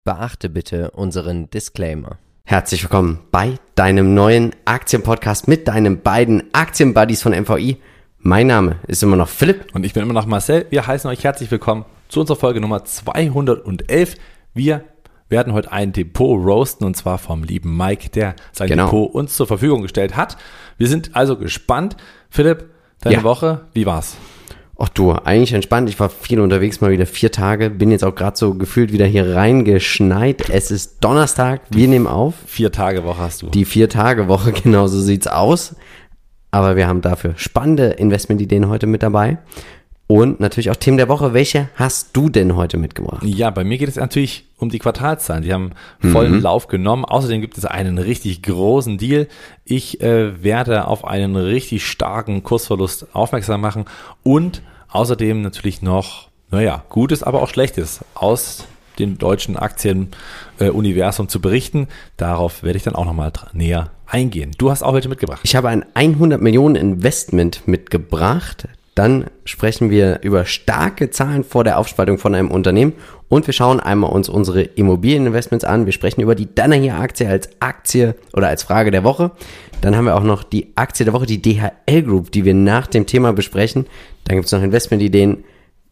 Beachte bitte unseren Disclaimer. Herzlich willkommen bei deinem neuen Aktienpodcast mit deinen beiden Aktienbuddies von MVI. Mein Name ist immer noch Philipp. Und ich bin immer noch Marcel. Wir heißen euch herzlich willkommen zu unserer Folge Nummer 211. Wir werden heute ein Depot roasten und zwar vom lieben Mike, der sein Depot uns zur Verfügung gestellt hat. Wir sind also gespannt. Philipp, deine Woche, wie war's? Ach du, eigentlich entspannt. Ich war viel unterwegs, mal wieder 4 Tage. Bin jetzt auch gerade so gefühlt wieder hier reingeschneit. Es ist Donnerstag, wir nehmen auf. 4-Tage-Woche hast du. Die 4-Tage-Woche, genau so sieht's aus. Aber wir haben dafür spannende Investmentideen heute mit dabei. Und natürlich auch Themen der Woche. Welche hast du denn heute mitgebracht? Ja, bei mir geht es natürlich um die Quartalszahlen. Die haben vollen Lauf genommen. Außerdem gibt es einen richtig großen Deal. Ich werde auf einen richtig starken Kursverlust aufmerksam machen und außerdem natürlich noch, Gutes, aber auch Schlechtes aus dem deutschen Aktienuniversum zu berichten. Darauf werde ich dann auch nochmal näher eingehen. Du hast auch heute mitgebracht. Ich habe ein 100 Millionen Investment mitgebracht. Dann sprechen wir über starke Zahlen vor der Aufspaltung von einem Unternehmen und wir schauen einmal uns unsere Immobilieninvestments an. Wir sprechen über die Danaher-Aktie als Aktie oder als Frage der Woche. Dann haben wir auch noch die Aktie der Woche, die DHL Group, die wir nach dem Thema besprechen. Dann gibt es noch Investmentideen.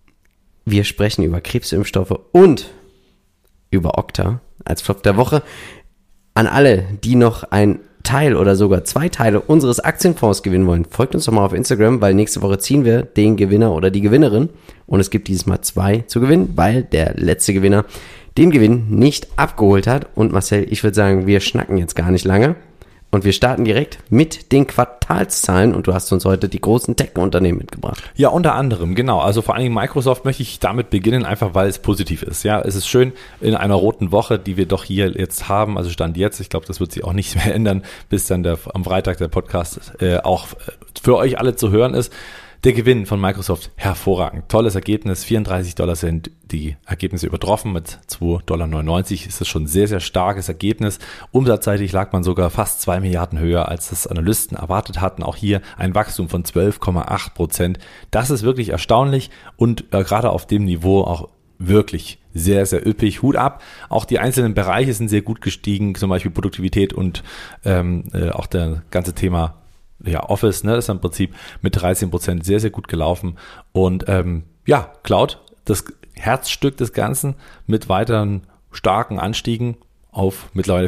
Wir sprechen über Krebsimpfstoffe und über Okta als Flop der Woche. An alle, die noch ein Teil oder sogar 2 Teile unseres Aktienfonds gewinnen wollen, folgt uns doch mal auf Instagram, weil nächste Woche ziehen wir den Gewinner oder die Gewinnerin und es gibt dieses Mal 2 zu gewinnen, weil der letzte Gewinner den Gewinn nicht abgeholt hat. Und Marcel, ich würde sagen, wir schnacken jetzt gar nicht lange und wir starten direkt mit den Quartalszahlen und du hast uns heute die großen Tech-Unternehmen mitgebracht. Ja, unter anderem, genau. Also vor allen Dingen Microsoft möchte ich damit beginnen, einfach weil es positiv ist. Ja, es ist schön in einer roten Woche, die wir doch hier jetzt haben, also Stand jetzt, ich glaube, das wird sich auch nicht mehr ändern, bis dann am Freitag der Podcast auch für euch alle zu hören ist. Der Gewinn von Microsoft, hervorragend. Tolles Ergebnis, $34 sind die Ergebnisse übertroffen, mit $2,99 ist das schon ein sehr, sehr starkes Ergebnis. Umsatzseitig lag man sogar fast 2 Milliarden höher, als das Analysten erwartet hatten. Auch hier ein Wachstum von 12,8%. Das ist wirklich erstaunlich und gerade auf dem Niveau auch wirklich sehr, sehr üppig. Hut ab. Auch die einzelnen Bereiche sind sehr gut gestiegen, zum Beispiel Produktivität und auch das ganze Thema Office, das ist im Prinzip mit 13% sehr, sehr gut gelaufen. Und Cloud, das Herzstück des Ganzen mit weiteren starken Anstiegen auf mittlerweile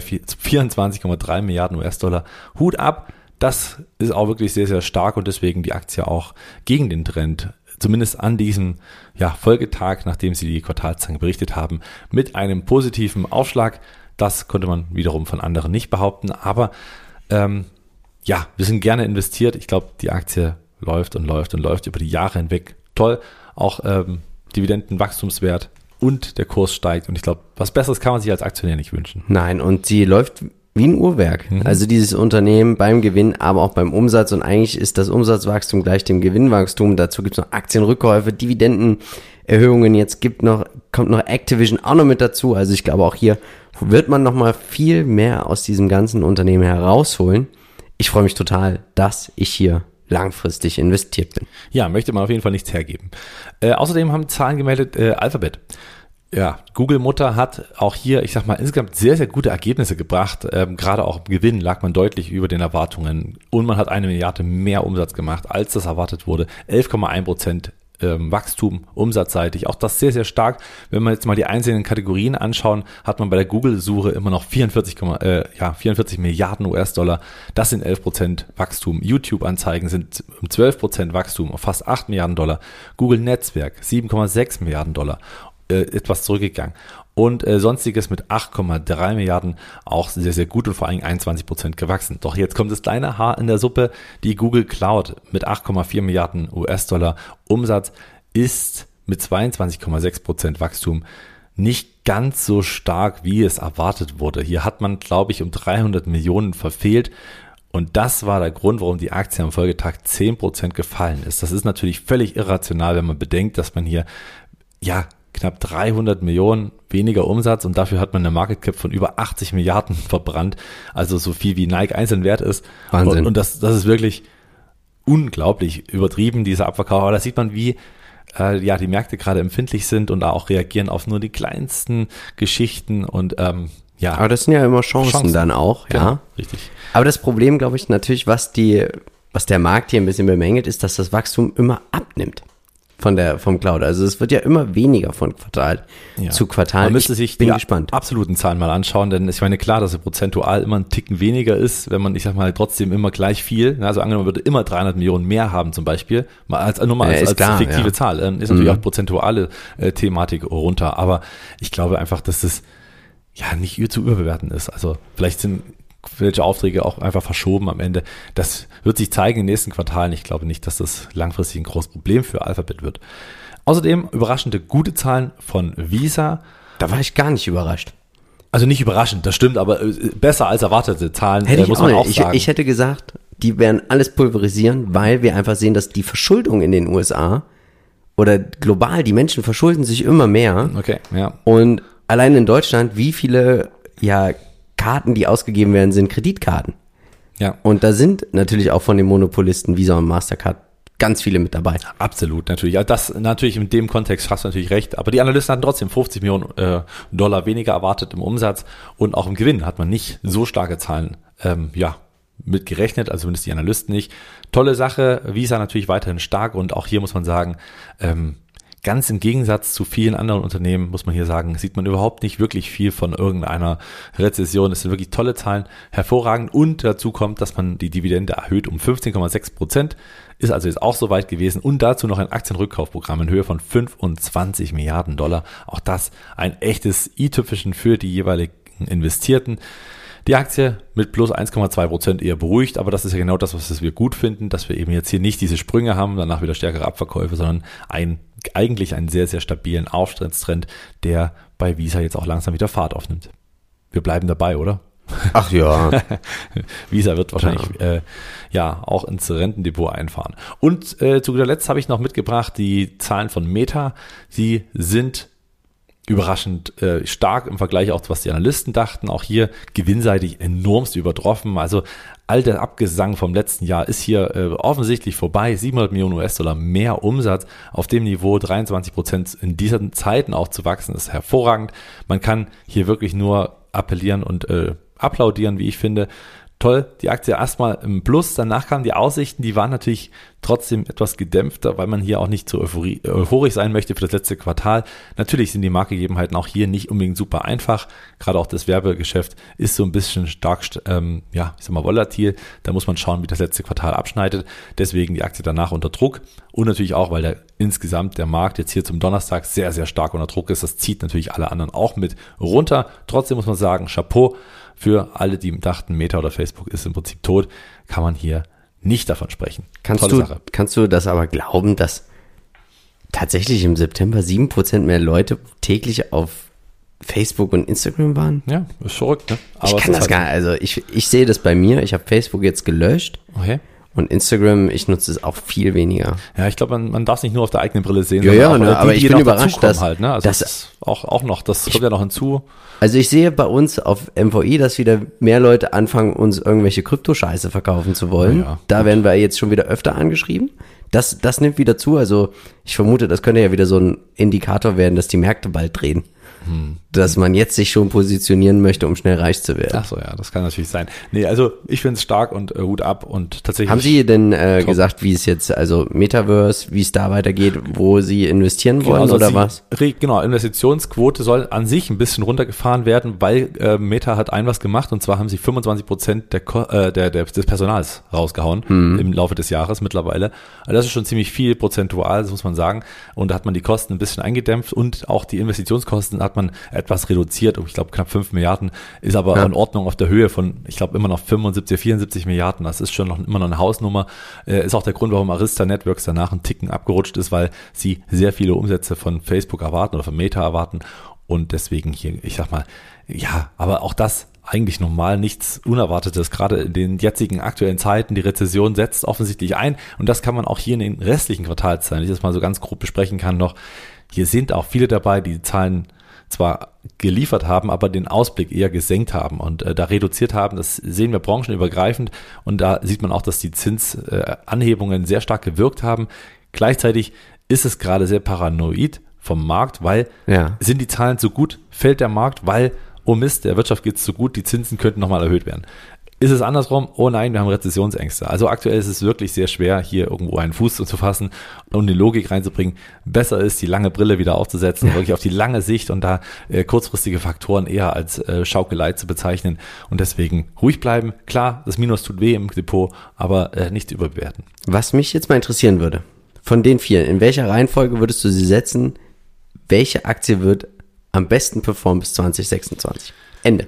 24,3 Milliarden US-Dollar. Hut ab, das ist auch wirklich sehr, sehr stark und deswegen die Aktie auch gegen den Trend, zumindest an diesem Folgetag, nachdem sie die Quartalszahlen berichtet haben, mit einem positiven Aufschlag. Das konnte man wiederum von anderen nicht behaupten, aber wir sind gerne investiert. Ich glaube, die Aktie läuft und läuft und läuft über die Jahre hinweg. Toll. Auch Dividendenwachstumswert und der Kurs steigt. Und ich glaube, was Besseres kann man sich als Aktionär nicht wünschen. Nein, und sie läuft wie ein Uhrwerk. Also dieses Unternehmen beim Gewinn, aber auch beim Umsatz. Und eigentlich ist das Umsatzwachstum gleich dem Gewinnwachstum. Dazu gibt es noch Aktienrückkäufe, Dividendenerhöhungen. Jetzt kommt noch Activision auch noch mit dazu. Also ich glaube, auch hier wird man noch mal viel mehr aus diesem ganzen Unternehmen herausholen. Ich freue mich total, dass ich hier langfristig investiert bin. Ja, möchte man auf jeden Fall nichts hergeben. Außerdem haben Zahlen gemeldet, Alphabet. Ja, Google-Mutter hat auch hier, ich sag mal, insgesamt sehr, sehr gute Ergebnisse gebracht. Gerade auch im Gewinn lag man deutlich über den Erwartungen und man hat 1 Milliarde mehr Umsatz gemacht, als das erwartet wurde. 11,1% Wachstum umsatzseitig. Auch das sehr, sehr stark. Wenn wir jetzt mal die einzelnen Kategorien anschauen, hat man bei der Google-Suche immer noch 44 Milliarden US-Dollar. Das sind 11% Wachstum. YouTube-Anzeigen sind 12% Wachstum auf fast 8 Milliarden Dollar. Google-Netzwerk 7,6 Milliarden Dollar. Etwas zurückgegangen. Und Sonstiges mit 8,3 Milliarden auch sehr, sehr gut und vor allem 21% gewachsen. Doch jetzt kommt das kleine Haar in der Suppe. Die Google Cloud mit 8,4 Milliarden US-Dollar Umsatz ist mit 22,6% Wachstum nicht ganz so stark, wie es erwartet wurde. Hier hat man, glaube ich, um 300 Millionen verfehlt. Und das war der Grund, warum die Aktie am Folgetag 10% gefallen ist. Das ist natürlich völlig irrational, wenn man bedenkt, dass man hier knapp 300 Millionen weniger Umsatz und dafür hat man eine Market Cap von über 80 Milliarden verbrannt, also so viel wie Nike einzeln wert ist. Wahnsinn. Und das ist wirklich unglaublich übertrieben, dieser Abverkauf. Aber da sieht man, wie die Märkte gerade empfindlich sind und da auch reagieren auf nur die kleinsten Geschichten und Aber das sind ja immer Chancen dann auch, ja. Genau, richtig. Aber das Problem, glaube ich, natürlich, was der Markt hier ein bisschen bemängelt, ist, dass das Wachstum immer abnimmt vom Cloud. Also es wird ja immer weniger von Quartal zu Quartal. Man müsste sich bin die gespannt. absoluten Zahlen mal anschauen, denn ich meine, klar, dass es prozentual immer ein Ticken weniger ist, wenn man, ich sag mal, trotzdem immer gleich viel, also angenommen, man würde immer 300 Millionen mehr haben zum Beispiel, mal als klar, fiktive Zahl, ist natürlich auch prozentuale Thematik runter, aber ich glaube einfach, dass das nicht zu überbewerten ist. Also vielleicht sind welche Aufträge auch einfach verschoben am Ende. Das wird sich zeigen in den nächsten Quartalen. Ich glaube nicht, dass das langfristig ein großes Problem für Alphabet wird. Außerdem überraschende gute Zahlen von Visa. Da war ich gar nicht überrascht. Also nicht überraschend, das stimmt, aber besser als erwartete Zahlen, muss man auch sagen. Ich hätte gesagt, die werden alles pulverisieren, weil wir einfach sehen, dass die Verschuldung in den USA oder global, die Menschen verschulden sich immer mehr. Okay, ja. Und allein in Deutschland, wie viele Karten, die ausgegeben werden, sind Kreditkarten. Ja. Und da sind natürlich auch von den Monopolisten Visa und Mastercard ganz viele mit dabei. Absolut, natürlich. Ja, das natürlich in dem Kontext hast du natürlich recht. Aber die Analysten hatten trotzdem 50 Millionen Dollar weniger erwartet im Umsatz und auch im Gewinn hat man nicht so starke Zahlen mit gerechnet, also zumindest die Analysten nicht. Tolle Sache, Visa natürlich weiterhin stark und auch hier muss man sagen, ganz im Gegensatz zu vielen anderen Unternehmen, muss man hier sagen, sieht man überhaupt nicht wirklich viel von irgendeiner Rezession. Es sind wirklich tolle Zahlen, hervorragend. Und dazu kommt, dass man die Dividende erhöht um 15,6%, ist also jetzt auch so weit gewesen. Und dazu noch ein Aktienrückkaufprogramm in Höhe von 25 Milliarden Dollar. Auch das ein echtes i-Tüpfelchen für die jeweiligen Investierten. Die Aktie mit plus 1,2% eher beruhigt, aber das ist ja genau das, was wir gut finden, dass wir eben jetzt hier nicht diese Sprünge haben, danach wieder stärkere Abverkäufe, sondern eigentlich einen sehr, sehr stabilen Aufwärtstrend, der bei Visa jetzt auch langsam wieder Fahrt aufnimmt. Wir bleiben dabei, oder? Ach ja. Visa wird wahrscheinlich auch ins Rentendepot einfahren. Und zu guter Letzt habe ich noch mitgebracht die Zahlen von Meta. Sie sind überraschend stark im Vergleich auch, was die Analysten dachten. Auch hier gewinnseitig enormst übertroffen. Also all der Abgesang vom letzten Jahr ist hier offensichtlich vorbei. 700 Millionen US-Dollar mehr Umsatz auf dem Niveau, 23% in diesen Zeiten auch zu wachsen, ist hervorragend. Man kann hier wirklich nur appellieren und applaudieren, wie ich finde. Toll, die Aktie erstmal im Plus, danach kamen die Aussichten, die waren natürlich trotzdem etwas gedämpfter, weil man hier auch nicht so euphorisch sein möchte für das letzte Quartal. Natürlich sind die Marktgegebenheiten auch hier nicht unbedingt super einfach, gerade auch das Werbegeschäft ist so ein bisschen stark, volatil, da muss man schauen, wie das letzte Quartal abschneidet, deswegen die Aktie danach unter Druck und natürlich auch, weil insgesamt der Markt jetzt hier zum Donnerstag sehr, sehr stark unter Druck ist, das zieht natürlich alle anderen auch mit runter, trotzdem muss man sagen, Chapeau, für alle, die dachten, Meta oder Facebook ist im Prinzip tot, kann man hier nicht davon sprechen. Kannst du das aber glauben, dass tatsächlich im September 7% mehr Leute täglich auf Facebook und Instagram waren? Ja, ist verrückt, ne? Aber ich kann das gar nicht. Also ich sehe das bei mir. Ich habe Facebook jetzt gelöscht. Okay. Und Instagram, ich nutze es auch viel weniger. Ja, ich glaube, man darf es nicht nur auf der eigenen Brille sehen. Aber ich bin überrascht, dass halt, ne? Also das ist auch noch, das kommt ja noch hinzu. Also ich sehe bei uns auf MVI, dass wieder mehr Leute anfangen, uns irgendwelche Kryptoscheiße verkaufen zu wollen. Ja, da werden wir jetzt schon wieder öfter angeschrieben. Das nimmt wieder zu. Also ich vermute, das könnte ja wieder so ein Indikator werden, dass die Märkte bald drehen. Dass man jetzt sich schon positionieren möchte, um schnell reich zu werden. Ach so, ja, das kann natürlich sein. Nee, also ich finde es stark und Hut ab und tatsächlich. Haben Sie denn gesagt, wie es jetzt, also Metaverse, wie es da weitergeht, wo Sie investieren wollen oder was? Genau, Investitionsquote soll an sich ein bisschen runtergefahren werden, weil Meta hat was gemacht und zwar haben sie 25% des Personals rausgehauen im Laufe des Jahres mittlerweile. Also das ist schon ziemlich viel prozentual, das muss man sagen. Und da hat man die Kosten ein bisschen eingedämpft und auch die Investitionskosten hat man etwas reduziert, ich glaube knapp 5 Milliarden, ist aber in Ordnung auf der Höhe von, ich glaube immer noch 75, 74 Milliarden, das ist schon immer noch eine Hausnummer, ist auch der Grund, warum Arista Networks danach einen Ticken abgerutscht ist, weil sie sehr viele Umsätze von Facebook erwarten oder von Meta erwarten und deswegen hier, ich sag mal, ja, aber auch das eigentlich normal, nichts Unerwartetes, gerade in den jetzigen aktuellen Zeiten, die Rezession setzt offensichtlich ein und das kann man auch hier in den restlichen Quartalszahlen, wenn ich das mal so ganz grob besprechen kann noch, hier sind auch viele dabei, die Zahlen zwar geliefert haben, aber den Ausblick eher gesenkt haben und da reduziert haben. Das sehen wir branchenübergreifend und da sieht man auch, dass die Zinsanhebungen sehr stark gewirkt haben. Gleichzeitig ist es gerade sehr paranoid vom Markt, weil sind die Zahlen so gut, fällt der Markt, weil, oh Mist, der Wirtschaft geht es so gut, die Zinsen könnten nochmal erhöht werden. Ist es andersrum? Oh nein, wir haben Rezessionsängste. Also aktuell ist es wirklich sehr schwer, hier irgendwo einen Fuß zu fassen und die Logik reinzubringen. Besser ist, die lange Brille wieder aufzusetzen, wirklich auf die lange Sicht und da kurzfristige Faktoren eher als Schaukelei zu bezeichnen. Und deswegen ruhig bleiben. Klar, das Minus tut weh im Depot, aber nicht überbewerten. Was mich jetzt mal interessieren würde, von den 4, in welcher Reihenfolge würdest du sie setzen? Welche Aktie wird am besten performen bis 2026? Ende.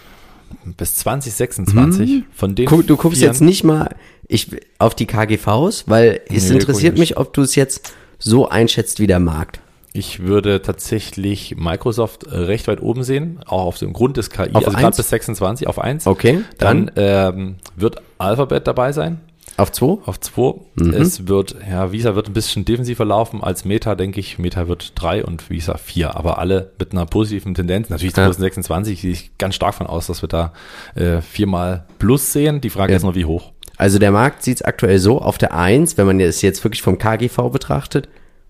Bis 2026 von den Du guckst jetzt nicht mal auf die KGVs, weil es interessiert mich, ob du es jetzt so einschätzt wie der Markt. Ich würde tatsächlich Microsoft recht weit oben sehen, auch auf dem Grund des KI, auf also gerade bis 26 auf 1. Okay. Dann wird Alphabet dabei sein. Auf 2? Auf 2. Es wird, Visa wird ein bisschen defensiver laufen als Meta, denke ich. Meta wird 3 und Visa 4, aber alle mit einer positiven Tendenz. Natürlich 2026 gehe ich ganz stark von aus, dass wir da 4-mal Plus sehen. Die Frage ist nur, wie hoch. Also der Markt sieht es aktuell so, auf der 1, wenn man es jetzt wirklich vom KGV betrachtet,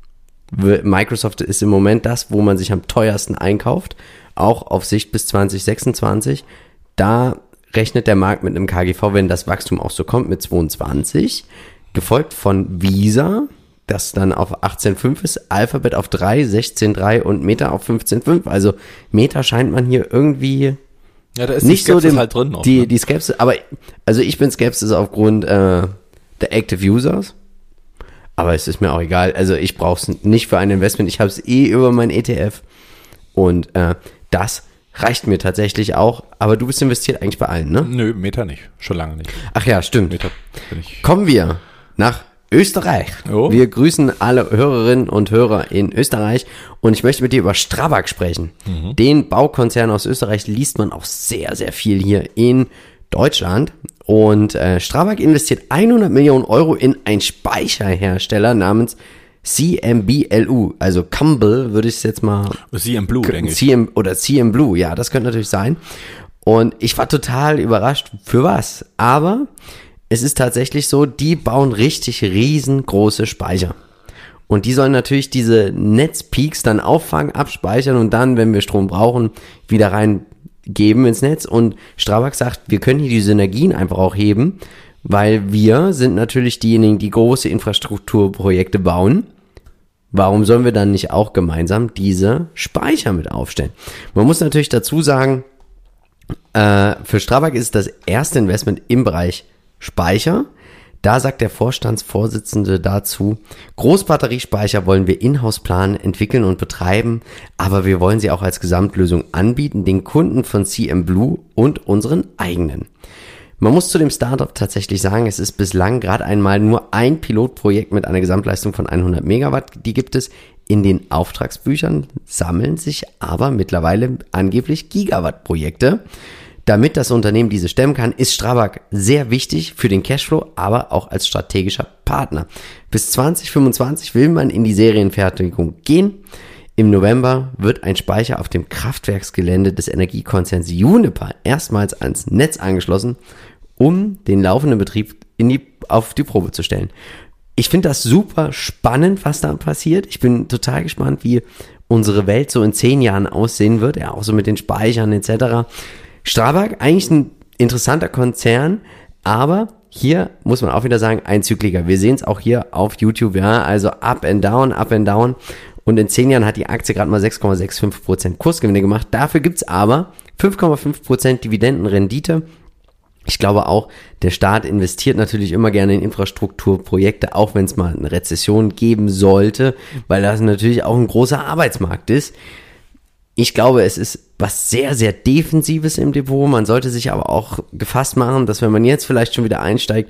Microsoft ist im Moment das, wo man sich am teuersten einkauft, auch auf Sicht bis 2026. Da rechnet der Markt mit einem KGV, wenn das Wachstum auch so kommt, mit 22, gefolgt von Visa, das dann auf 18,5 ist, Alphabet auf 3, 16,3 und Meta auf 15,5. Also Meta scheint man hier irgendwie da ist nicht die Skepsis so halt drin noch, die Skepsis, aber also ich bin Skepsis aufgrund der Active Users. Aber es ist mir auch egal. Also ich brauche es nicht für ein Investment. Ich habe es über mein ETF. Und das reicht mir tatsächlich auch. Aber du bist investiert eigentlich bei allen, ne? Nö, Meta nicht. Schon lange nicht. Ach ja, stimmt. Meta bin ich. Kommen wir nach Österreich. Oh. Wir grüßen alle Hörerinnen und Hörer in Österreich. Und ich möchte mit dir über Strabag sprechen. Den Baukonzern aus Österreich liest man auch sehr, sehr viel hier in Deutschland. Und Strabag investiert 100 Millionen Euro in einen Speicherhersteller namens CMBLU, also Campbell würde ich es jetzt mal... CM Blue, denke ich. CM Blue, ja, das könnte natürlich sein. Und ich war total überrascht, für was. Aber es ist tatsächlich so, die bauen richtig riesengroße Speicher. Und die sollen natürlich diese Netzpeaks dann auffangen, abspeichern und dann, wenn wir Strom brauchen, wieder reingeben ins Netz. Und Strabag sagt, wir können hier die Synergien einfach auch heben, weil wir sind natürlich diejenigen, die große Infrastrukturprojekte bauen. Warum sollen wir dann nicht auch gemeinsam diese Speicher mit aufstellen? Man muss natürlich dazu sagen, für Strabag ist es das erste Investment im Bereich Speicher. Da sagt der Vorstandsvorsitzende dazu, Großbatteriespeicher wollen wir in-house planen, entwickeln und betreiben, aber wir wollen sie auch als Gesamtlösung anbieten, den Kunden von CM Blue und unseren eigenen. Man muss zu dem Startup tatsächlich sagen, es ist bislang gerade einmal nur ein Pilotprojekt mit einer Gesamtleistung von 100 Megawatt. Die gibt es in den Auftragsbüchern, sammeln sich aber mittlerweile angeblich Gigawatt-Projekte. Damit das Unternehmen diese stemmen kann, ist Strabag sehr wichtig für den Cashflow, aber auch als strategischer Partner. Bis 2025 will man in die Serienfertigung gehen. Im November wird ein Speicher auf dem Kraftwerksgelände des Energiekonzerns Uniper erstmals ans Netz angeschlossen, um den laufenden Betrieb auf die Probe zu stellen. Ich finde das super spannend, was da passiert. Ich bin total gespannt, wie unsere Welt so in 10 Jahren aussehen wird, ja auch so mit den Speichern etc. Strabag, eigentlich ein interessanter Konzern, aber hier muss man auch wieder sagen, ein Zykliker. Wir sehen es auch hier auf YouTube, ja, also up and down. Und in 10 Jahren hat die Aktie gerade mal 6,65% Kursgewinne gemacht. Dafür gibt's aber 5,5% Dividendenrendite. Ich glaube auch, der Staat investiert natürlich immer gerne in Infrastrukturprojekte, auch wenn es mal eine Rezession geben sollte, weil das natürlich auch ein großer Arbeitsmarkt ist. Ich glaube, es ist was sehr, sehr Defensives im Depot. Man sollte sich aber auch gefasst machen, dass wenn man jetzt vielleicht schon wieder einsteigt,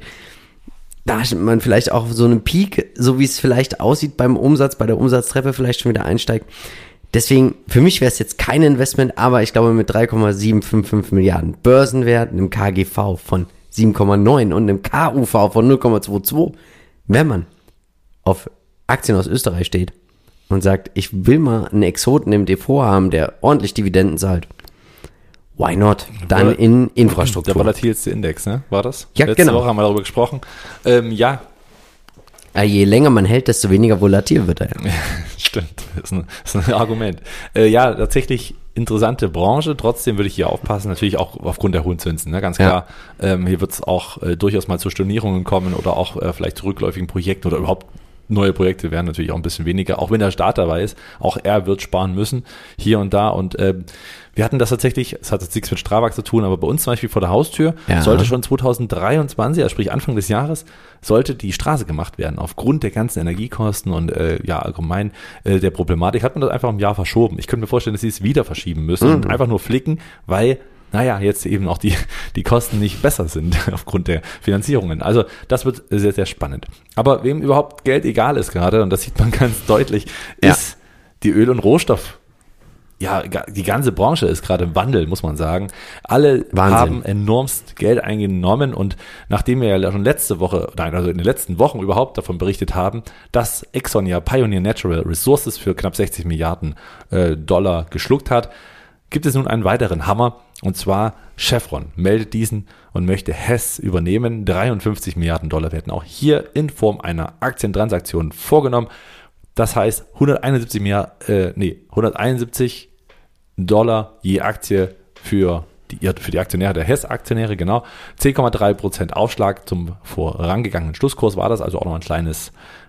da man vielleicht auch so einen Peak, so wie es vielleicht aussieht beim Umsatz, bei der Umsatztreppe vielleicht schon wieder einsteigt. Deswegen, für mich wäre es jetzt kein Investment, aber ich glaube mit 3,755 Milliarden Börsenwert, einem KGV von 7,9 und einem KUV von 0,22, wenn man auf Aktien aus Österreich steht und sagt, ich will mal einen Exoten im Depot haben, der ordentlich Dividenden zahlt. Why not? Dann in Infrastruktur. Der volatilste Index, ne? War das? Ja, Letzte genau. Woche haben wir darüber gesprochen. Ja, Je länger man hält, desto weniger volatil wird er. Stimmt, das ist ein Argument. Ja, tatsächlich interessante Branche, trotzdem würde ich hier aufpassen, natürlich auch aufgrund der hohen Zinsen, ne? Ganz klar, hier wird es auch durchaus mal zu Stornierungen kommen oder auch vielleicht zu rückläufigen Projekten oder überhaupt neue Projekte werden natürlich auch ein bisschen weniger, auch wenn der Staat dabei ist, auch er wird sparen müssen, hier und da und wir hatten das tatsächlich, es hat jetzt nichts mit Strabag zu tun, aber bei uns zum Beispiel vor der Haustür sollte schon 2023, also sprich Anfang des Jahres, sollte die Straße gemacht werden. Aufgrund der ganzen Energiekosten und allgemein der Problematik hat man das einfach im Jahr verschoben. Ich könnte mir vorstellen, dass sie es wieder verschieben müssen und einfach nur flicken, weil jetzt eben auch die Kosten nicht besser sind aufgrund der Finanzierungen. Also das wird sehr, sehr spannend. Aber wem überhaupt Geld egal ist gerade, und das sieht man ganz deutlich, ist die Öl- und Rohstoff. Ja, die ganze Branche ist gerade im Wandel, muss man sagen. Alle haben enormst Geld eingenommen und nachdem wir ja schon in den letzten Wochen überhaupt davon berichtet haben, dass Exxon ja Pioneer Natural Resources für knapp 60 Milliarden Dollar geschluckt hat, gibt es nun einen weiteren Hammer und zwar Chevron meldet diesen und möchte Hess übernehmen. 53 Milliarden Dollar werden auch hier in Form einer Aktientransaktion vorgenommen. Das heißt 171 Dollar je Aktie für die Aktionäre der Hess-Aktionäre, genau. 10,3% Aufschlag zum vorangegangenen Schlusskurs war das, also auch noch ein kleines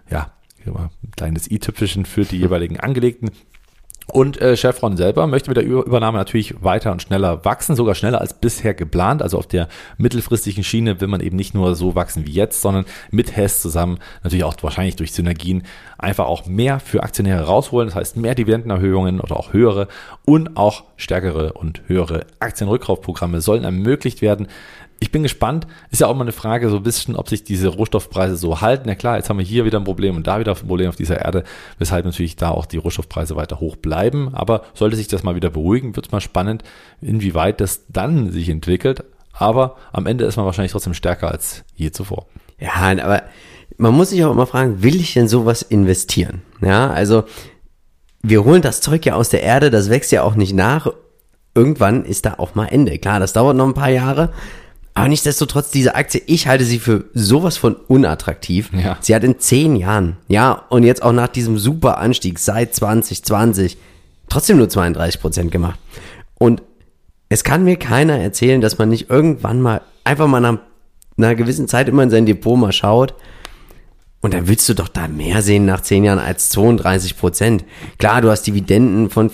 i-Tüpfelchen für die jeweiligen Angelegten. Und Chevron selber möchte mit der Übernahme natürlich weiter und schneller wachsen, sogar schneller als bisher geplant. Also auf der mittelfristigen Schiene will man eben nicht nur so wachsen wie jetzt, sondern mit Hess zusammen, natürlich auch wahrscheinlich durch Synergien, einfach auch mehr für Aktionäre rausholen. Das heißt mehr Dividendenerhöhungen oder auch höhere und auch stärkere und höhere Aktienrückkaufprogramme sollen ermöglicht werden. Ich bin gespannt, ist ja auch mal eine Frage so ein bisschen, ob sich diese Rohstoffpreise so halten. Ja klar, jetzt haben wir hier wieder ein Problem und da wieder ein Problem auf dieser Erde, weshalb natürlich da auch die Rohstoffpreise weiter hoch bleiben. Aber sollte sich das mal wieder beruhigen, wird es mal spannend, inwieweit das dann sich entwickelt. Aber am Ende ist man wahrscheinlich trotzdem stärker als je zuvor. Ja, aber man muss sich auch immer fragen, will ich denn sowas investieren? Ja, also wir holen das Zeug ja aus der Erde, das wächst ja auch nicht nach. Irgendwann ist da auch mal Ende. Klar, das dauert noch ein paar Jahre. Aber nichtsdestotrotz, diese Aktie, ich halte sie für sowas von unattraktiv. Ja. Sie hat in 10 Jahren, und jetzt auch nach diesem super Anstieg seit 2020 trotzdem nur 32% gemacht. Und es kann mir keiner erzählen, dass man nicht irgendwann mal, einfach mal nach einer gewissen Zeit immer in sein Depot mal schaut. Und dann willst du doch da mehr sehen nach 10 Jahren als 32%. Klar, du hast Dividenden von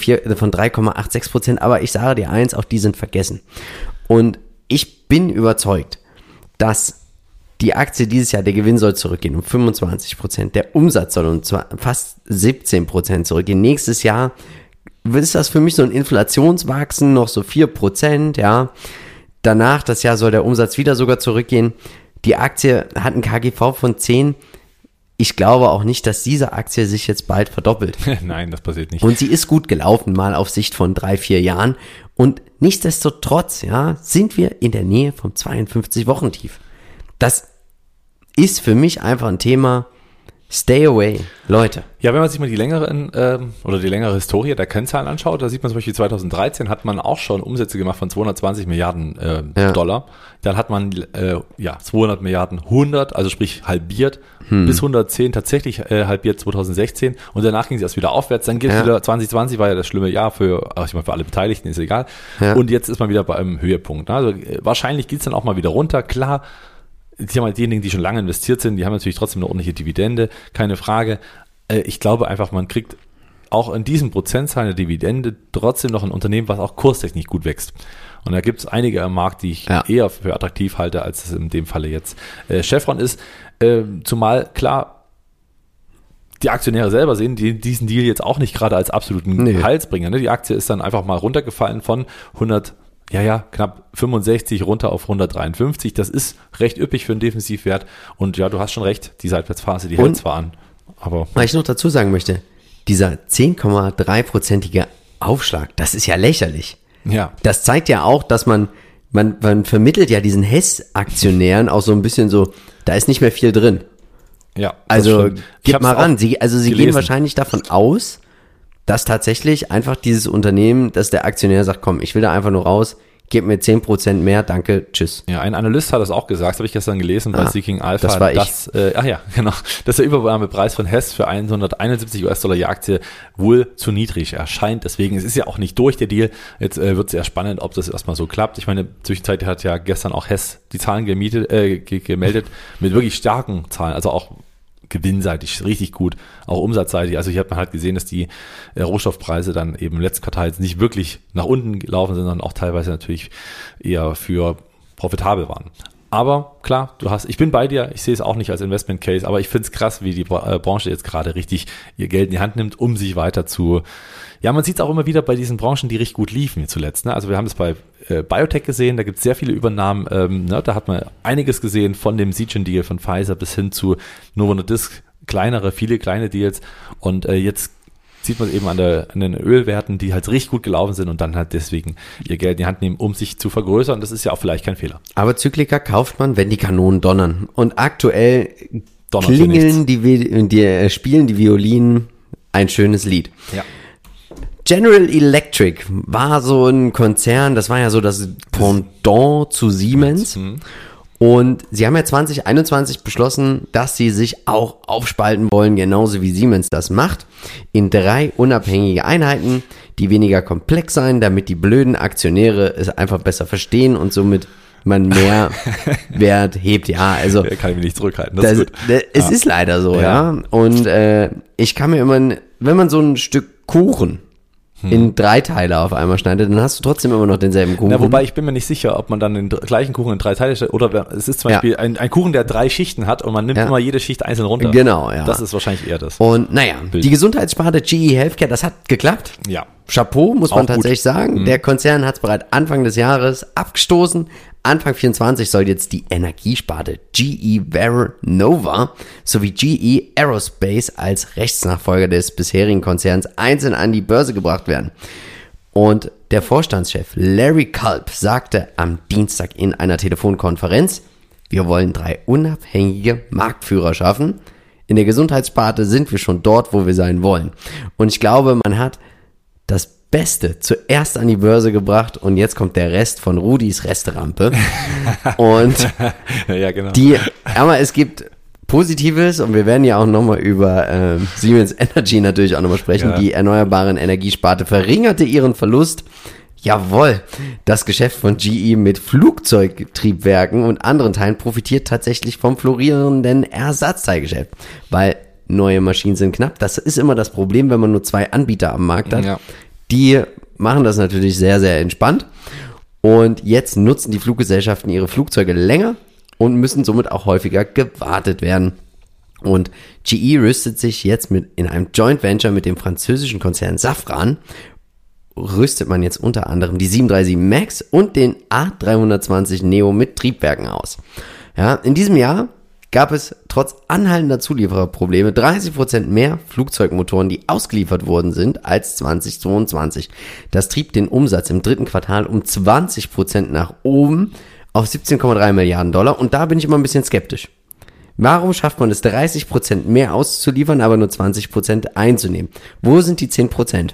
3,86%, aber ich sage dir eins, auch die sind vergessen. Und ich bin überzeugt, dass die Aktie dieses Jahr, der Gewinn soll zurückgehen um 25%, der Umsatz soll um fast 17% zurückgehen. Nächstes Jahr ist das für mich so ein Inflationswachsen, noch so 4%, ja. Danach, das Jahr soll der Umsatz wieder sogar zurückgehen. Die Aktie hat ein KGV von 10. Ich glaube auch nicht, dass diese Aktie sich jetzt bald verdoppelt. Nein, das passiert nicht. Und sie ist gut gelaufen, mal auf Sicht von 3-4 Jahren. Und nichtsdestotrotz, sind wir in der Nähe vom 52-Wochen-Tief. Das ist für mich einfach ein Thema. Stay away, Leute. Ja, wenn man sich mal die längere Historie der Kennzahlen anschaut, da sieht man zum Beispiel 2013 hat man auch schon Umsätze gemacht von 220 Milliarden Dollar. Dann hat man 200 Milliarden 100, also sprich halbiert, bis 110 tatsächlich halbiert 2016 und danach ging es erst wieder aufwärts. Dann geht es wieder, 2020 war ja das schlimme Jahr für alle Beteiligten, ist egal. Ja. Und jetzt ist man wieder bei einem Höhepunkt. Also wahrscheinlich geht es dann auch mal wieder runter, klar. Diejenigen, die schon lange investiert sind, die haben natürlich trotzdem eine ordentliche Dividende, keine Frage. Ich glaube einfach, man kriegt auch in diesem Prozentzahl eine Dividende trotzdem noch ein Unternehmen, was auch kurstechnisch gut wächst. Und da gibt es einige am Markt, die ich eher für attraktiv halte, als es in dem Falle jetzt Chevron ist. Zumal, klar, die Aktionäre selber sehen diesen Deal jetzt auch nicht gerade als absoluten Heilsbringer. Ne? Die Aktie ist dann einfach mal runtergefallen von knapp 65 runter auf 153. Das ist recht üppig für einen Defensivwert. Und ja, du hast schon recht, die Seitwärtsphase, die hält zwar an. Aber was ich noch dazu sagen möchte, dieser 10,3%ige Aufschlag, das ist ja lächerlich. Ja. Das zeigt ja auch, dass man vermittelt ja diesen Hess-Aktionären auch so ein bisschen so, da ist nicht mehr viel drin. Ja. Also gib mal ran. Sie gehen wahrscheinlich davon aus, dass tatsächlich einfach dieses Unternehmen, dass der Aktionär sagt, komm, ich will da einfach nur raus, gib mir 10% mehr, danke, tschüss. Ja, ein Analyst hat das auch gesagt, das habe ich gestern gelesen bei Seeking Alpha, das war dass der Übernahmepreis von Hess für $171 die Aktie wohl zu niedrig erscheint. Deswegen, es ist ja auch nicht durch, der Deal. Jetzt wird es ja spannend, ob das erstmal so klappt. Ich meine, zwischenzeitlich hat ja gestern auch Hess die Zahlen gemeldet mit wirklich starken Zahlen, also auch gewinnseitig richtig gut, auch umsatzseitig. Also hier hat man halt gesehen, dass die Rohstoffpreise dann eben im letzten Quartal jetzt nicht wirklich nach unten gelaufen sind, sondern auch teilweise natürlich eher für profitabel waren. Aber klar, ich bin bei dir, ich sehe es auch nicht als Investment Case, aber ich finde es krass, wie die Branche jetzt gerade richtig ihr Geld in die Hand nimmt, um sich weiter man sieht es auch immer wieder bei diesen Branchen, die richtig gut liefen zuletzt. Ne? Also wir haben es bei Biotech gesehen, da gibt es sehr viele Übernahmen, da hat man einiges gesehen, von dem Seagen-Deal von Pfizer bis hin zu Novo Nordisk, viele kleine Deals, und jetzt sieht man eben an den Ölwerten, die halt richtig gut gelaufen sind und dann halt deswegen ihr Geld in die Hand nehmen, um sich zu vergrößern. Das ist ja auch vielleicht kein Fehler. Aber Zyklika kauft man, wenn die Kanonen donnern. Und aktuell spielen die Violinen ein schönes Lied. Ja. General Electric war so ein Konzern, das war ja so das Pendant zu Siemens. Und sie haben ja 2021 beschlossen, dass sie sich auch aufspalten wollen, genauso wie Siemens das macht, in 3 unabhängige Einheiten, die weniger komplex sein, damit die blöden Aktionäre es einfach besser verstehen und somit man mehr Wert hebt. Ja, also kann ich mich nicht zurückhalten. Das ist gut. Es ist leider so, ja. Und ich kann mir immer, wenn man so ein Stück Kuchen in 3 Teile auf einmal schneidet, dann hast du trotzdem immer noch denselben Kuchen. Na, wobei ich bin mir nicht sicher, ob man dann den gleichen Kuchen in 3 Teile stellt, oder es ist zum Beispiel ein Kuchen, der 3 Schichten hat und man nimmt immer jede Schicht einzeln runter. Genau, ja. Das ist wahrscheinlich eher das. Und die Gesundheitssparte GE Healthcare, das hat geklappt. Ja. Chapeau, muss man Auch tatsächlich sagen. Der Konzern hat es bereits Anfang des Jahres abgestoßen. Anfang 24 soll jetzt die Energiesparte GE Vernova sowie GE Aerospace als Rechtsnachfolger des bisherigen Konzerns einzeln an die Börse gebracht werden. Und der Vorstandschef Larry Culp sagte am Dienstag in einer Telefonkonferenz, wir wollen 3 unabhängige Marktführer schaffen. In der Gesundheitssparte sind wir schon dort, wo wir sein wollen. Und ich glaube, man hat das Beste zuerst an die Börse gebracht und jetzt kommt der Rest von Rudis Resterampe. Und ja, genau. aber es gibt Positives und wir werden ja auch nochmal über Siemens Energy natürlich auch nochmal sprechen. Ja. Die erneuerbaren Energiesparte verringerte ihren Verlust. Jawohl, das Geschäft von GE mit Flugzeugtriebwerken und anderen Teilen profitiert tatsächlich vom florierenden Ersatzteilgeschäft, weil neue Maschinen sind knapp. Das ist immer das Problem, wenn man nur 2 Anbieter am Markt hat. Ja. Die machen das natürlich sehr, sehr entspannt. Und jetzt nutzen die Fluggesellschaften ihre Flugzeuge länger und müssen somit auch häufiger gewartet werden. Und GE rüstet sich jetzt in einem Joint Venture mit dem französischen Konzern Safran, rüstet man jetzt unter anderem die 737 MAX und den A320 Neo mit Triebwerken aus. Ja, in diesem Jahr gab es trotz anhaltender Zuliefererprobleme 30% mehr Flugzeugmotoren, die ausgeliefert worden sind, als 2022. Das trieb den Umsatz im 3. Quartal um 20% nach oben auf 17,3 Milliarden $. Und da bin ich immer ein bisschen skeptisch. Warum schafft man es, 30% mehr auszuliefern, aber nur 20% einzunehmen? Wo sind die 10%?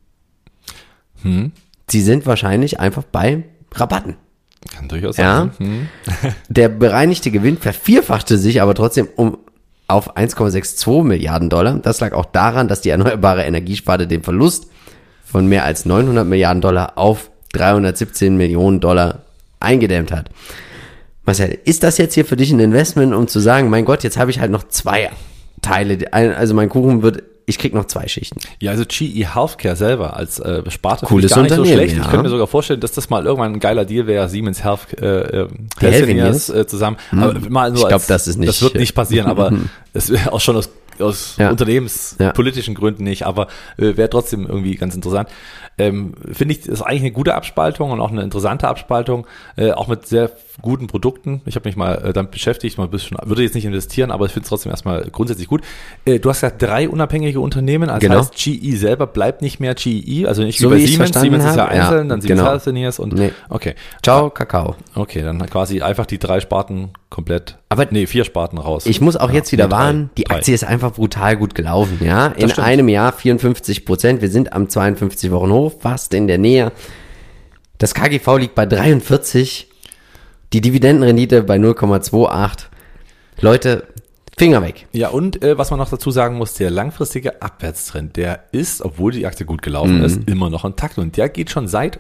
Sie sind wahrscheinlich einfach bei Rabatten. Kann durchaus sein. Ja. Der bereinigte Gewinn vervierfachte sich aber trotzdem auf 1,62 Milliarden $. Das lag auch daran, dass die erneuerbare Energiesparte den Verlust von mehr als 900 Milliarden $ auf 317 Millionen $ eingedämmt hat. Marcel, ist das jetzt hier für dich ein Investment, um zu sagen, mein Gott, jetzt habe ich halt noch 2 Teile, also mein Kuchen ich krieg noch 2 Schichten. Ja, also GE Healthcare selber als Sparte cooles gar nicht so schlecht. Ja. Ich könnte mir sogar vorstellen, dass das mal irgendwann ein geiler Deal wäre, Siemens Healthineers zusammen. Aber mal nur ich glaube, das ist nicht. Das wird nicht passieren, aber es wäre auch schon aus unternehmenspolitischen Gründen nicht, aber wäre trotzdem irgendwie ganz interessant. Finde ich, ist eigentlich eine gute Abspaltung und auch eine interessante Abspaltung, auch mit sehr guten Produkten. Ich habe mich mal damit beschäftigt, mal ein bisschen, würde jetzt nicht investieren, aber ich finde es trotzdem erstmal grundsätzlich gut. Du hast ja 3 unabhängige Unternehmen, also heißt GE selber bleibt nicht mehr GE, also nicht so wie bei Siemens. Siemens ist ja einzeln, dann Siemens Healthineers und okay. Ciao, Kakao. Okay, dann quasi einfach die 3 Sparten komplett, 4 Sparten raus. Ich muss auch jetzt wieder warnen, die Aktie ist einfach brutal gut gelaufen, ja. In einem Jahr 54%, wir sind am 52 Wochen hoch, fast in der Nähe. Das KGV liegt bei 43, die Dividendenrendite bei 0,28. Leute, Finger weg. Ja, und was man noch dazu sagen muss, der langfristige Abwärtstrend, der ist, obwohl die Aktie gut gelaufen ist, immer noch intakt. Und der geht schon seit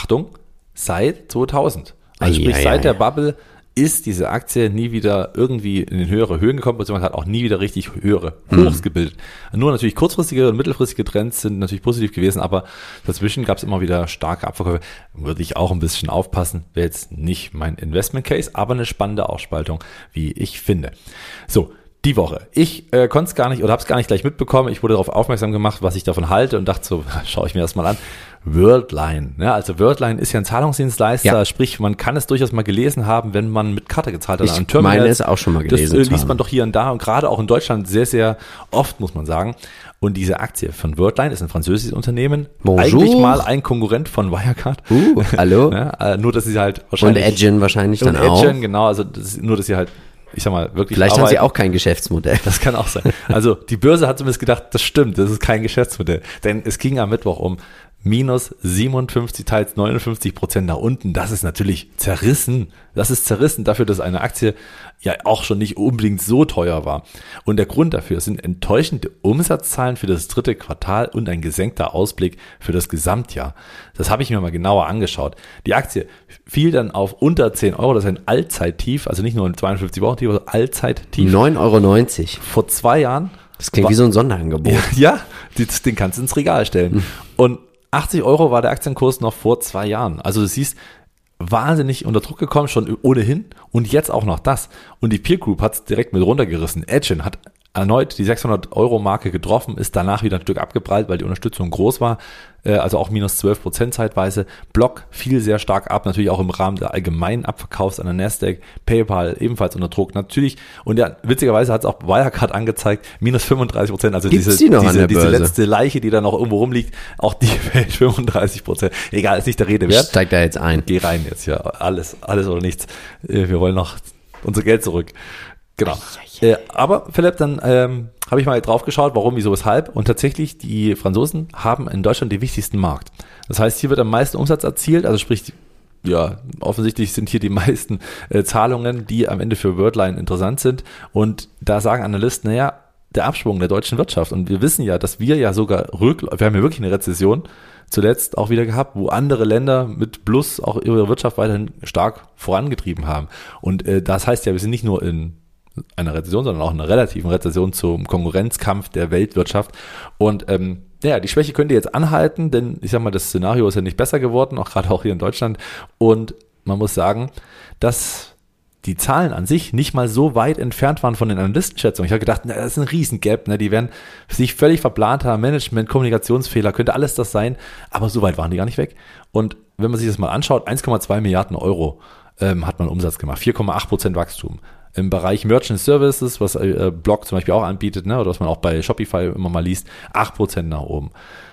2000. Also sprich, seit der Bubble ist diese Aktie nie wieder irgendwie in höhere Höhen gekommen, beziehungsweise hat auch nie wieder richtig höhere Hochs gebildet. Nur natürlich kurzfristige und mittelfristige Trends sind natürlich positiv gewesen, aber dazwischen gab es immer wieder starke Abverkäufe. Würde ich auch ein bisschen aufpassen, wäre jetzt nicht mein Investment Case, aber eine spannende Aufspaltung, wie ich finde. So, die Woche. Ich konnte es gar nicht oder habe es gar nicht gleich mitbekommen. Ich wurde darauf aufmerksam gemacht, was ich davon halte und dachte so, schaue ich mir das mal an. Worldline. Ja, also Worldline ist ja ein Zahlungsdienstleister, sprich, man kann es durchaus mal gelesen haben, wenn man mit Karte gezahlt hat. Ich meine es auch schon mal gelesen. Das liest man doch hier und da und gerade auch in Deutschland sehr, sehr oft, muss man sagen. Und diese Aktie von Worldline ist ein französisches Unternehmen. Bonjour. Eigentlich mal ein Konkurrent von Wirecard. Hallo. Ja, nur, dass sie halt wahrscheinlich... Und Adyen wahrscheinlich dann auch. Adyen, genau. Also nur, dass sie halt, ich sag mal, wirklich vielleicht haben sie auch kein Geschäftsmodell. Das kann auch sein. Also die Börse hat zumindest gedacht, das stimmt, das ist kein Geschäftsmodell. Denn es ging am Mittwoch um minus 57, teils 59% nach unten. Das ist natürlich zerrissen. Das ist zerrissen dafür, dass eine Aktie ja auch schon nicht unbedingt so teuer war. Und der Grund dafür sind enttäuschende Umsatzzahlen für das dritte Quartal und ein gesenkter Ausblick für das Gesamtjahr. Das habe ich mir mal genauer angeschaut. Die Aktie fiel dann auf unter 10 Euro. Das ist ein Allzeittief, also nicht nur ein 52 Wochen Tief, sondern Allzeittief. 9,90 €. Vor 2 Jahren. Das klingt wie so ein Sonderangebot. Ja, den kannst du ins Regal stellen. Und 80 € war der Aktienkurs noch vor 2 Jahren. Also du siehst, wahnsinnig unter Druck gekommen, schon ohnehin. Und jetzt auch noch das. Und die Peer Group hat es direkt mit runtergerissen. Adyen hat erneut die 600-Euro-Marke getroffen, ist danach wieder ein Stück abgeprallt, weil die Unterstützung groß war, also auch minus 12% zeitweise. Block fiel sehr stark ab, natürlich auch im Rahmen der allgemeinen Abverkaufs an der Nasdaq, PayPal ebenfalls unter Druck, natürlich. Und ja, witzigerweise hat es auch Wirecard angezeigt, minus 35%, also diese letzte Leiche, die da noch irgendwo rumliegt, auch die fällt 35%. Egal, ist nicht der Rede wert. Ich steig da jetzt ein. Geh rein jetzt, ja, alles oder nichts. Wir wollen noch unser Geld zurück. Genau. Aber Philipp, dann habe ich mal drauf geschaut, warum, wieso, weshalb. Und tatsächlich, die Franzosen haben in Deutschland den wichtigsten Markt. Das heißt, hier wird am meisten Umsatz erzielt, also sprich, ja, offensichtlich sind hier die meisten Zahlungen, die am Ende für Worldline interessant sind. Und da sagen Analysten, naja, der Abschwung der deutschen Wirtschaft. Und wir wissen ja, dass wir ja sogar wir haben ja wirklich eine Rezession zuletzt auch wieder gehabt, wo andere Länder mit Plus auch ihre Wirtschaft weiterhin stark vorangetrieben haben. Und das heißt ja, wir sind nicht nur in einer Rezession, sondern auch in einer relativen Rezession zum Konkurrenzkampf der Weltwirtschaft. Und ja, die Schwäche könnte jetzt anhalten, denn ich sag mal, das Szenario ist ja nicht besser geworden, auch gerade auch hier in Deutschland. Und man muss sagen, dass die Zahlen an sich nicht mal so weit entfernt waren von den Analystenschätzungen. Ich habe gedacht, das ist ein Riesengap, ne? Die werden sich völlig verplant haben, Management, Kommunikationsfehler, könnte alles das sein, aber so weit waren die gar nicht weg. Und wenn man sich das mal anschaut, 1,2 Milliarden Euro hat man Umsatz gemacht, 4,8% Wachstum. Im Bereich Merchant Services, was Block zum Beispiel auch anbietet, ne, oder was man auch bei Shopify immer mal liest, 8% nach oben.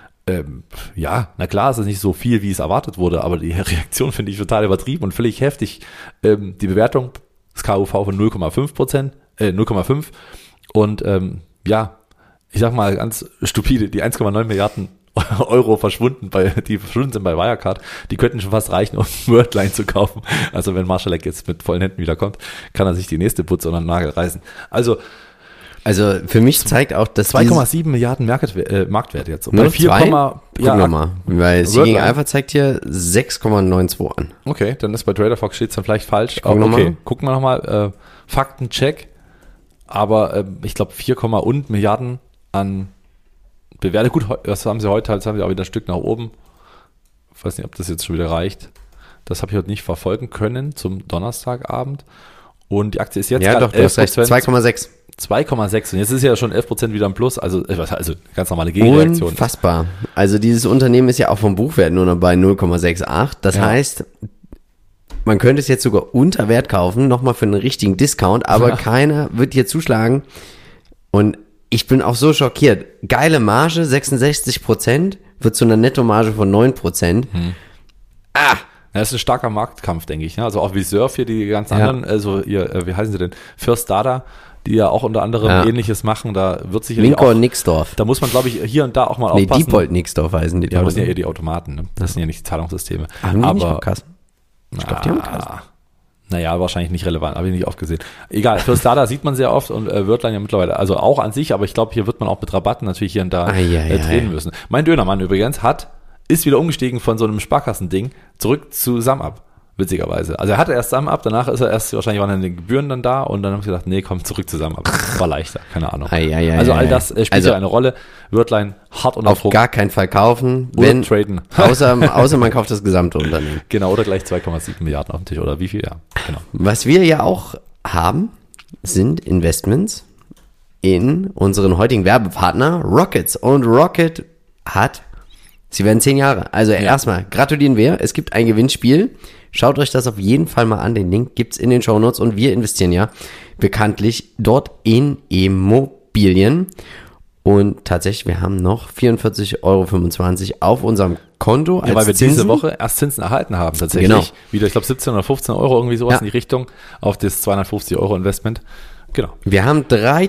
Ja, na klar, ist es nicht so viel, wie es erwartet wurde, aber die Reaktion finde ich total übertrieben und völlig heftig. Die Bewertung, das KUV von 0,5 und ja, ich sag mal ganz stupide, die 1,9 Milliarden Euro verschwunden sind bei Wirecard, die könnten schon fast reichen, um Worldline zu kaufen. Also wenn Marschalek jetzt mit vollen Händen wiederkommt, kann er sich die nächste Putze unter den Nagel reißen. Also für mich zeigt auch, dass 2,7 Milliarden Marktwert jetzt. Bei 4, gucken wir mal, weil Seeking Alpha zeigt hier 6,92 an. Okay, dann ist bei TraderFox steht es dann vielleicht falsch. Gucken wir nochmal. Faktencheck. Aber ich glaube 4, Milliarden an Bewertung. Gut, das haben sie heute, jetzt haben sie auch wieder ein Stück nach oben. Ich weiß nicht, ob das jetzt schon wieder reicht. Das habe ich heute nicht verfolgen können zum Donnerstagabend. Und die Aktie ist jetzt ja, doch, du hast recht, 2,6. 2,6 und jetzt ist ja schon 11% wieder im Plus, also ganz normale Gegenreaktion. Unfassbar. Also dieses Unternehmen ist ja auch vom Buchwert nur noch bei 0,68. Das heißt, man könnte es jetzt sogar unter Wert kaufen, nochmal für einen richtigen Discount, aber keiner wird hier zuschlagen. Und ich bin auch so schockiert. Geile Marge, 66%, wird zu einer Nettomarge von 9%. Ja, das ist ein starker Marktkampf, denke ich. Ne? Also auch Reserve hier, die ganzen anderen, also wie heißen sie denn? First Data, die ja auch unter anderem Ähnliches machen. Da wird sicherlich Winko und Nixdorf. Da muss man, glaube ich, hier und da auch mal aufpassen. Diepold Nixdorf heißen die. Ja, aber das sind ja eher die Automaten, ne? Das sind ja nicht die Zahlungssysteme. Haben die nicht Kassen? Ich glaube, die haben Kassen. Naja, wahrscheinlich nicht relevant, habe ich nicht oft gesehen. Egal, First Data sieht man sehr oft und Wordline ja mittlerweile, also auch an sich, aber ich glaube, hier wird man auch mit Rabatten natürlich hier und da drehen müssen. Mein Dönermann übrigens ist wieder umgestiegen von so einem Sparkassending zurück zu SumUp, witzigerweise. Also er hatte erst SumUp, danach ist er wahrscheinlich waren dann die Gebühren dann da und dann haben sie gedacht, nee, komm zurück zu SumUp. War leichter, keine Ahnung. Also all das spielt ja eine Rolle. Wordline hart unter Druck. Auf gar keinen Fall kaufen, oder traden. Außer man kauft das gesamte Unternehmen. Genau, oder gleich 2,7 Milliarden auf dem Tisch oder wie viel, ja, genau. Was wir ja auch haben, sind Investments in unseren heutigen Werbepartner Rockets. Und Rocket sie werden 10 Jahre. Also erstmal gratulieren wir. Es gibt ein Gewinnspiel. Schaut euch das auf jeden Fall mal an. Den Link gibt's in den Shownotes. Und wir investieren ja bekanntlich dort in Immobilien. Und tatsächlich, wir haben noch 44,25 € auf unserem Konto als weil wir Zinsen. Diese Woche erst Zinsen erhalten haben tatsächlich. Genau. Wieder, ich glaube 17 oder 15 € irgendwie sowas in die Richtung auf das 250 € Investment. Genau. Wir haben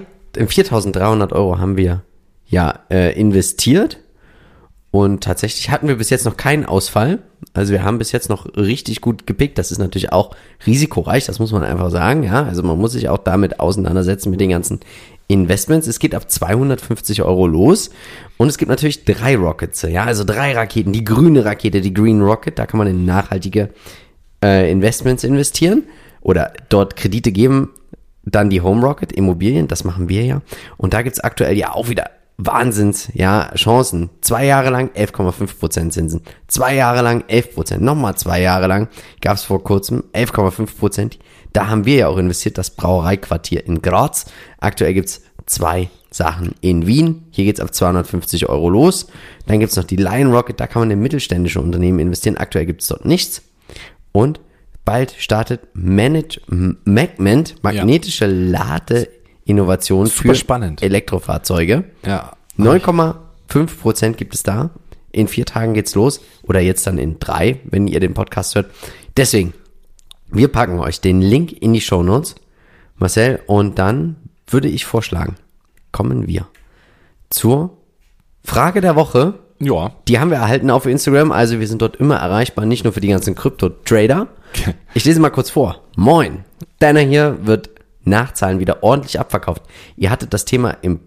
4.300 € haben wir investiert. Und tatsächlich hatten wir bis jetzt noch keinen Ausfall. Also wir haben bis jetzt noch richtig gut gepickt. Das ist natürlich auch risikoreich, das muss man einfach sagen. Ja, also man muss sich auch damit auseinandersetzen mit den ganzen Investments. Es geht ab 250 € los. Und es gibt natürlich 3 Rockets. Ja, also 3 Raketen. Die grüne Rakete, die Green Rocket, da kann man in nachhaltige Investments investieren oder dort Kredite geben. Dann die Home Rocket, Immobilien, das machen wir ja. Und da gibt's aktuell ja auch wieder Chancen. 2 Jahre lang 11,5% Zinsen. 2 Jahre lang 11%. Nochmal 2 Jahre lang gab es vor kurzem 11,5%. Da haben wir ja auch investiert, das Brauereiquartier in Graz. Aktuell gibt's 2 Sachen in Wien. Hier geht's ab 250 € los. Dann gibt's noch die Lion Rocket, da kann man in mittelständische Unternehmen investieren. Aktuell gibt's dort nichts. Und bald startet magnetische Ladeinnovation für spannend. Elektrofahrzeuge. Ja. 9,5% gibt es da. In 4 Tagen geht's los. Oder jetzt dann in 3, wenn ihr den Podcast hört. Deswegen, wir packen euch den Link in die Shownotes, Marcel. Und dann würde ich vorschlagen, kommen wir zur Frage der Woche. Ja. Die haben wir erhalten auf Instagram. Also wir sind dort immer erreichbar, nicht nur für die ganzen Krypto-Trader. Ich lese mal kurz vor. Moin, deiner hier wird Nachzahlen wieder ordentlich abverkauft. Ihr hattet das Thema im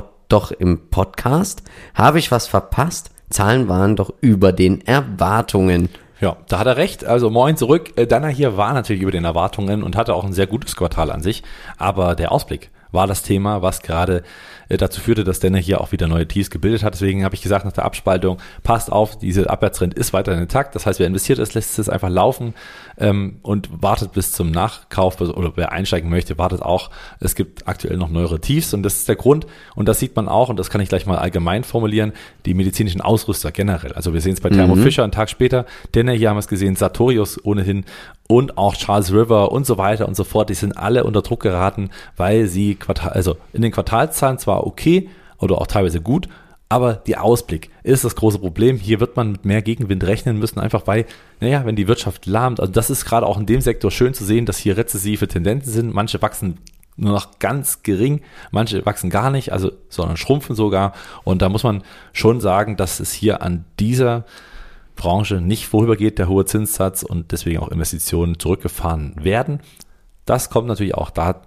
Podcast. Habe ich was verpasst? Zahlen waren doch über den Erwartungen. Ja, da hat er recht. Also moin zurück. Danner hier war natürlich über den Erwartungen und hatte auch ein sehr gutes Quartal an sich. Aber der Ausblick war das Thema, was gerade dazu führte, dass Danner hier auch wieder neue Tiefs gebildet hat. Deswegen habe ich gesagt, nach der Abspaltung, passt auf, diese Abwärtstrend ist weiterhin intakt. Das heißt, wer investiert ist, lässt es einfach laufen und wartet bis zum Nachkauf oder wer einsteigen möchte, wartet auch. Es gibt aktuell noch neuere Tiefs und das ist der Grund und das sieht man auch und das kann ich gleich mal allgemein formulieren, die medizinischen Ausrüster generell. Also wir sehen es bei Thermo Fisher einen Tag später, Danner hier haben wir es gesehen, Sartorius ohnehin und auch Charles River und so weiter und so fort. Die sind alle unter Druck geraten, weil sie in den Quartalszahlen zwar okay oder auch teilweise gut, aber der Ausblick ist das große Problem. Hier wird man mit mehr Gegenwind rechnen müssen, einfach weil, wenn die Wirtschaft lahmt, also das ist gerade auch in dem Sektor schön zu sehen, dass hier rezessive Tendenzen sind. Manche wachsen nur noch ganz gering, manche wachsen gar nicht, sondern schrumpfen sogar. Und da muss man schon sagen, dass es hier an dieser Branche nicht vorübergeht, der hohe Zinssatz und deswegen auch Investitionen zurückgefahren werden. Das kommt natürlich auch da,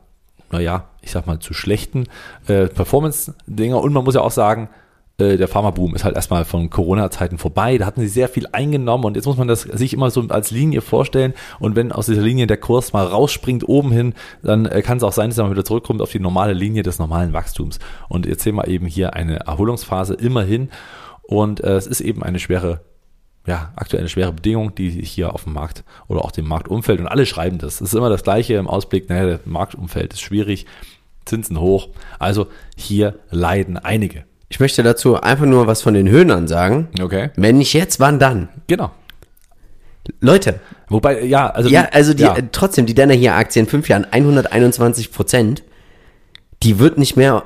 zu schlechten Performance-Dinger. Und man muss ja auch sagen, der Pharma-Boom ist halt erstmal von Corona-Zeiten vorbei. Da hatten sie sehr viel eingenommen und jetzt muss man das sich immer so als Linie vorstellen. Und wenn aus dieser Linie der Kurs mal rausspringt oben hin, dann kann es auch sein, dass er mal wieder zurückkommt auf die normale Linie des normalen Wachstums. Und jetzt sehen wir eben hier eine Erholungsphase immerhin. Und es ist eben eine aktuell eine schwere Bedingung, die sich hier auf dem Markt oder auch dem Marktumfeld, und alle schreiben das. Es ist immer das Gleiche im Ausblick, das Marktumfeld ist schwierig, Zinsen hoch, also hier leiden einige. Ich möchte dazu einfach nur was von den Höhnern sagen. Okay. Wenn nicht jetzt, wann dann? Genau. Leute. Wobei, trotzdem, die Danner hier Aktie in 5 Jahren 121%, die wird nicht mehr,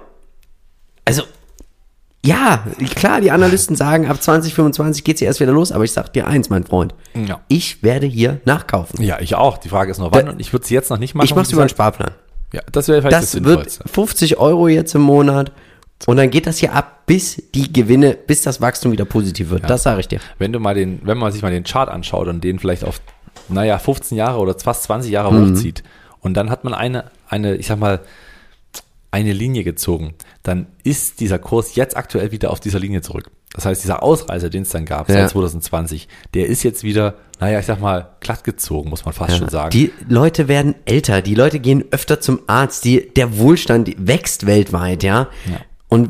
ja, klar, die Analysten sagen, ab 2025 geht's hier erst wieder los, aber ich sag dir eins, mein Freund, ich werde hier nachkaufen. Ja, ich auch. Die Frage ist noch, wann, und ich würde es jetzt noch nicht machen. Ich mach's über einen Sparplan. Ja, das wäre vielleicht das wird Sinnvollste. 50 Euro jetzt im Monat und dann geht das hier ab, bis das Wachstum wieder positiv wird. Ja. Das sage ich dir. Wenn man sich mal den Chart anschaut und den vielleicht auf, 15 Jahre oder fast 20 Jahre hochzieht und dann hat man eine, ich sag mal, eine Linie gezogen, dann ist dieser Kurs jetzt aktuell wieder auf dieser Linie zurück. Das heißt, dieser Ausreißer, den es dann gab, seit 2020, der ist jetzt wieder, ich sag mal, glatt gezogen, muss man fast schon sagen. Die Leute werden älter, die Leute gehen öfter zum Arzt, der Wohlstand wächst weltweit, ja. Und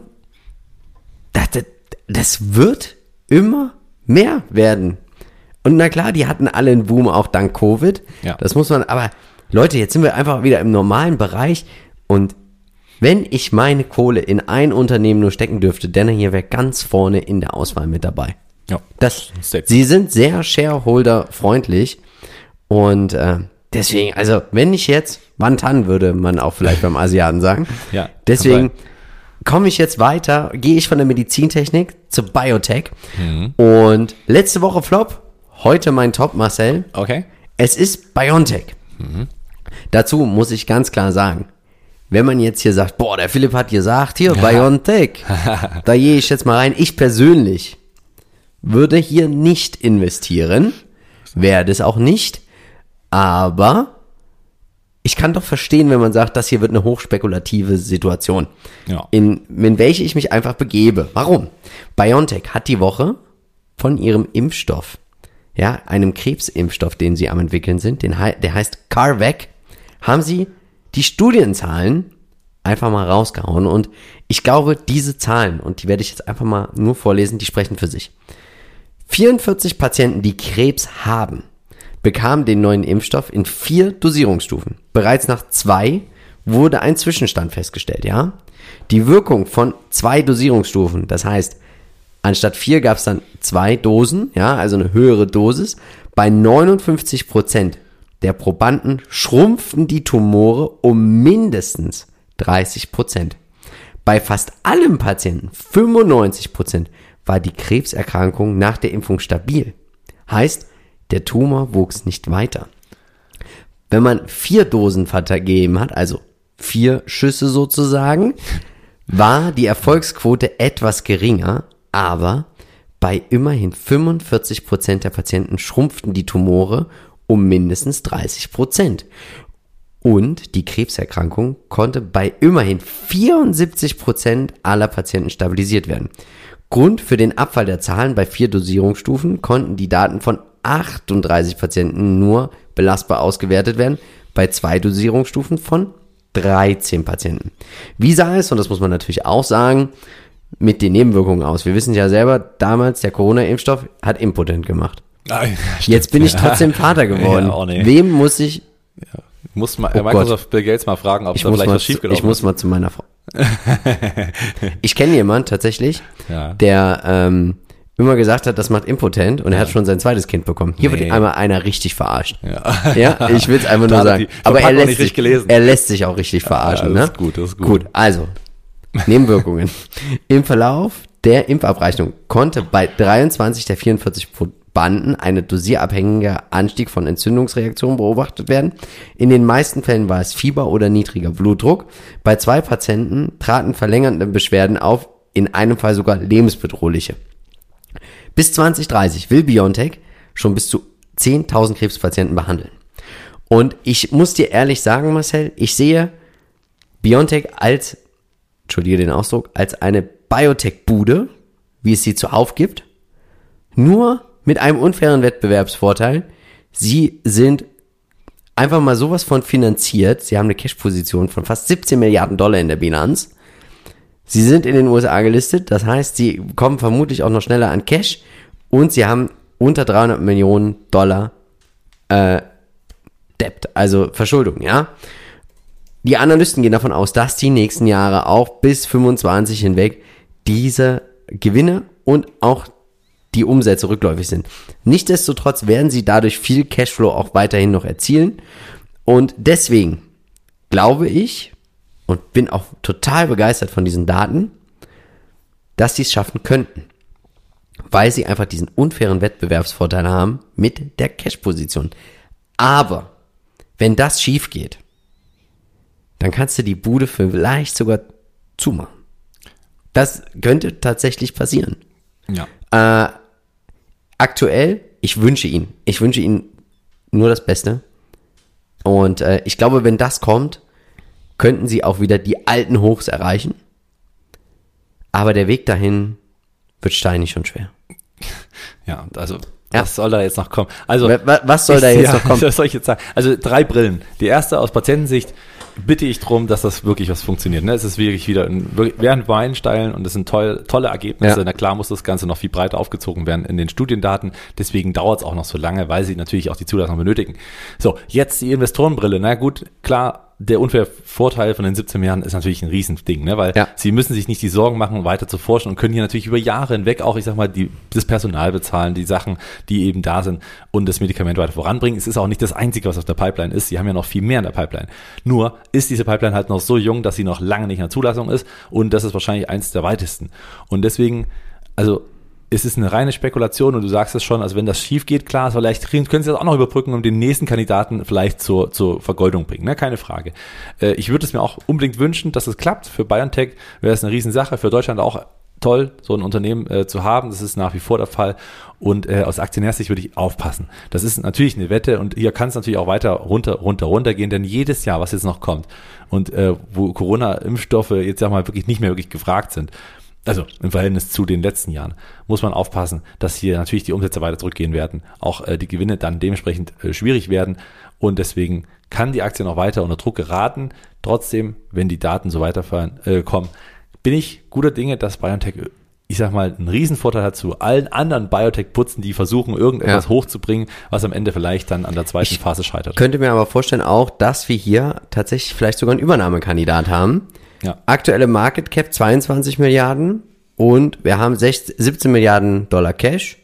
das wird immer mehr werden. Und na klar, die hatten alle einen Boom, auch dank Covid. Ja. Das muss man, aber Leute, jetzt sind wir einfach wieder im normalen Bereich und wenn ich meine Kohle in ein Unternehmen nur stecken dürfte, dann hier wäre ganz vorne in der Auswahl mit dabei. Ja, Sie sind sehr shareholder-freundlich und deswegen, also wenn ich jetzt Wantan würde man auch vielleicht beim Asiaten sagen. Ja, deswegen komme ich jetzt weiter, gehe ich von der Medizintechnik zur Biotech und letzte Woche Flop, heute mein Top, Marcel. Okay. Es ist BioNTech. Dazu muss ich ganz klar sagen, wenn man jetzt hier sagt, der Philipp hat gesagt, hier, BioNTech, da gehe ich jetzt mal rein. Ich persönlich würde hier nicht investieren, werde es auch nicht, aber ich kann doch verstehen, wenn man sagt, das hier wird eine hochspekulative Situation, in welche ich mich einfach begebe. Warum? BioNTech hat die Woche von ihrem Impfstoff, einem Krebsimpfstoff, den sie am entwickeln sind, der heißt CARVac, haben sie die Studienzahlen einfach mal rausgehauen und ich glaube, diese Zahlen, und die werde ich jetzt einfach mal nur vorlesen, die sprechen für sich. 44 Patienten, die Krebs haben, bekamen den neuen Impfstoff in 4 Dosierungsstufen. Bereits nach 2 wurde ein Zwischenstand festgestellt, Die Wirkung von 2 Dosierungsstufen, das heißt, anstatt 4 gab es dann 2 Dosen, also eine höhere Dosis, bei 59% der Probanden schrumpften die Tumore um mindestens 30%. Bei fast allen Patienten, 95%, war die Krebserkrankung nach der Impfung stabil. Heißt, der Tumor wuchs nicht weiter. Wenn man 4 Dosen vergeben hat, also 4 Schüsse sozusagen, war die Erfolgsquote etwas geringer, aber bei immerhin 45% der Patienten schrumpften die Tumore um mindestens 30%. Und die Krebserkrankung konnte bei immerhin 74% aller Patienten stabilisiert werden. Grund für den Abfall der Zahlen bei 4 Dosierungsstufen konnten die Daten von 38 Patienten nur belastbar ausgewertet werden, bei 2 Dosierungsstufen von 13 Patienten. Wie sah es, und das muss man natürlich auch sagen, mit den Nebenwirkungen aus? Wir wissen ja selber, damals der Corona-Impfstoff hat impotent gemacht. Jetzt bin ich trotzdem Vater geworden. Wem muss ich... Muss mal Microsoft Bill Gates mal fragen, ob da vielleicht was schiefgelaufen ist. Ich muss mal zu meiner Frau. Ich kenne jemanden tatsächlich, der immer gesagt hat, das macht impotent und er hat schon sein zweites Kind bekommen. Hier wird einmal einer richtig verarscht. Ich will es einfach nur sagen. Aber er lässt sich auch richtig verarschen. Das ist gut, das ist gut. Gut, also, Nebenwirkungen. Im Verlauf der Impfabrechnung konnte bei 23 der 44 Probanden eine dosierabhängiger Anstieg von Entzündungsreaktionen beobachtet werden. In den meisten Fällen war es Fieber oder niedriger Blutdruck. Bei 2 Patienten traten verlängernde Beschwerden auf, in einem Fall sogar lebensbedrohliche. Bis 2030 will BioNTech schon bis zu 10.000 Krebspatienten behandeln. Und ich muss dir ehrlich sagen, Marcel, ich sehe BioNTech als, entschuldige den Ausdruck, als eine Biotech-Bude, wie es sie zuhauf gibt, nur mit einem unfairen Wettbewerbsvorteil. Sie sind einfach mal sowas von finanziert. Sie haben eine Cash-Position von fast 17 Milliarden Dollar in der Bilanz. Sie sind in den USA gelistet, das heißt, sie kommen vermutlich auch noch schneller an Cash und sie haben unter 300 Millionen Dollar Debt, also Verschuldung, Die Analysten gehen davon aus, dass die nächsten Jahre auch bis 25 hinweg diese Gewinne und auch die Umsätze rückläufig sind. Nichtsdestotrotz werden sie dadurch viel Cashflow auch weiterhin noch erzielen und deswegen glaube ich und bin auch total begeistert von diesen Daten, dass sie es schaffen könnten, weil sie einfach diesen unfairen Wettbewerbsvorteil haben mit der Cash-Position. Aber wenn das schief geht, dann kannst du die Bude vielleicht sogar zumachen. Das könnte tatsächlich passieren. Ja. Aktuell, ich wünsche Ihnen nur das Beste. Und ich glaube, wenn das kommt, könnten Sie auch wieder die alten Hochs erreichen. Aber der Weg dahin wird steinig und schwer. Ja, also was soll da jetzt noch kommen? Also was soll da jetzt noch kommen? Was soll ich jetzt sagen? Also 3 Brillen. Die erste aus Patientensicht bitte ich darum, dass das wirklich was funktioniert. Ne? Es ist wirklich wieder während Meilenstein und es sind tolle Ergebnisse. Ja. Na klar muss das Ganze noch viel breiter aufgezogen werden in den Studiendaten. Deswegen dauert es auch noch so lange, weil sie natürlich auch die Zulassung benötigen. So, jetzt die Investorenbrille. Na gut, klar, der unfaire Vorteil von den 17 Milliarden ist natürlich ein Riesending, ne? Weil sie müssen sich nicht die Sorgen machen, weiter zu forschen und können hier natürlich über Jahre hinweg auch, ich sag mal, das Personal bezahlen, die Sachen, die eben da sind und das Medikament weiter voranbringen. Es ist auch nicht das Einzige, was auf der Pipeline ist. Sie haben ja noch viel mehr in der Pipeline. Nur ist diese Pipeline halt noch so jung, dass sie noch lange nicht in der Zulassung ist und das ist wahrscheinlich eins der weitesten. Und deswegen, also es ist eine reine Spekulation und du sagst es schon, also wenn das schief geht, klar, vielleicht können sie das auch noch überbrücken und den nächsten Kandidaten vielleicht zur Vergoldung bringen, ne? Keine Frage. Ich würde es mir auch unbedingt wünschen, dass es klappt. Für BioNTech wäre es eine Riesensache, für Deutschland auch toll, so ein Unternehmen zu haben. Das ist nach wie vor der Fall und aus Aktionärsicht würde ich aufpassen. Das ist natürlich eine Wette und hier kann es natürlich auch weiter runter gehen, denn jedes Jahr, was jetzt noch kommt und wo Corona-Impfstoffe jetzt ja mal wirklich nicht mehr wirklich gefragt sind, also im Verhältnis zu den letzten Jahren, muss man aufpassen, dass hier natürlich die Umsätze weiter zurückgehen werden, auch die Gewinne dann dementsprechend schwierig werden und deswegen kann die Aktie noch weiter unter Druck geraten. Trotzdem, wenn die Daten so kommen, bin ich guter Dinge, dass BioNTech, ich sag mal, einen Riesenvorteil hat zu allen anderen Biotech-Putzen, die versuchen, irgendetwas hochzubringen, was am Ende vielleicht dann an der zweiten Phase scheitert. Ich könnte mir aber vorstellen auch, dass wir hier tatsächlich vielleicht sogar einen Übernahmekandidat haben. Ja. Aktuelle Market Cap 22 Milliarden und wir haben 17 Milliarden Dollar Cash.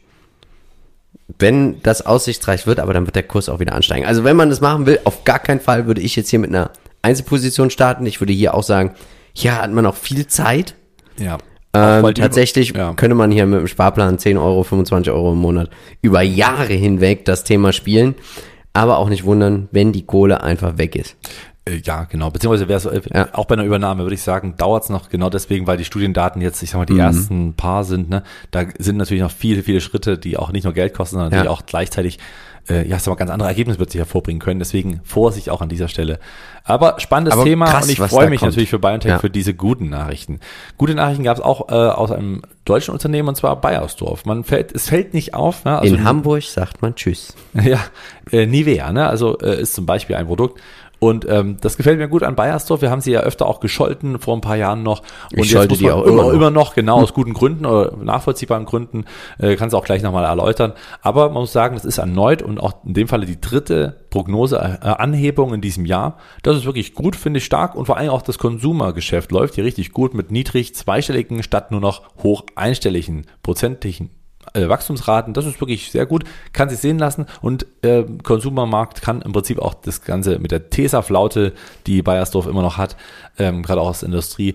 Wenn das aussichtsreich wird, aber dann wird der Kurs auch wieder ansteigen. Also wenn man das machen will, auf gar keinen Fall würde ich jetzt hier mit einer Einzelposition starten. Ich würde hier auch sagen, hier hat man noch viel Zeit. Ja. Tatsächlich könnte man hier mit dem Sparplan 10 Euro, 25 Euro im Monat über Jahre hinweg das Thema spielen. Aber auch nicht wundern, wenn die Kohle einfach weg ist. Ja, genau. Beziehungsweise wäre es auch bei einer Übernahme, würde ich sagen, dauert es noch genau deswegen, weil die Studiendaten jetzt, ich sag mal, die ersten paar sind, ne? Da sind natürlich noch viele, viele Schritte, die auch nicht nur Geld kosten, sondern natürlich auch gleichzeitig, ich sag mal, ganz andere Ergebnisse plötzlich hervorbringen können. Deswegen Vorsicht auch an dieser Stelle. Aber spannendes Thema krass, und ich freue mich natürlich für BioNTech für diese guten Nachrichten. Gute Nachrichten gab es auch aus einem deutschen Unternehmen und zwar Bayersdorf. Es fällt nicht auf. Ne? Also, in Hamburg sagt man Tschüss. Ja, Nivea, ne? Also ist zum Beispiel ein Produkt. Und das gefällt mir gut an Bayersdorf. Wir haben sie ja öfter auch gescholten, vor ein paar Jahren noch. Und ich schalte die auch immer noch, genau, aus guten Gründen oder nachvollziehbaren Gründen. Kannst du auch gleich nochmal erläutern. Aber man muss sagen, das ist erneut und auch in dem Falle die dritte Prognoseanhebung in diesem Jahr. Das ist wirklich gut, finde ich stark. Und vor allem auch das Konsumergeschäft läuft hier richtig gut mit niedrig zweistelligen statt nur noch hoch einstelligen prozentigen Wachstumsraten, das ist wirklich sehr gut, kann sich sehen lassen und Konsumermarkt kann im Prinzip auch das Ganze mit der Tesa-Flaute, die Bayersdorf immer noch hat, gerade auch aus der Industrie,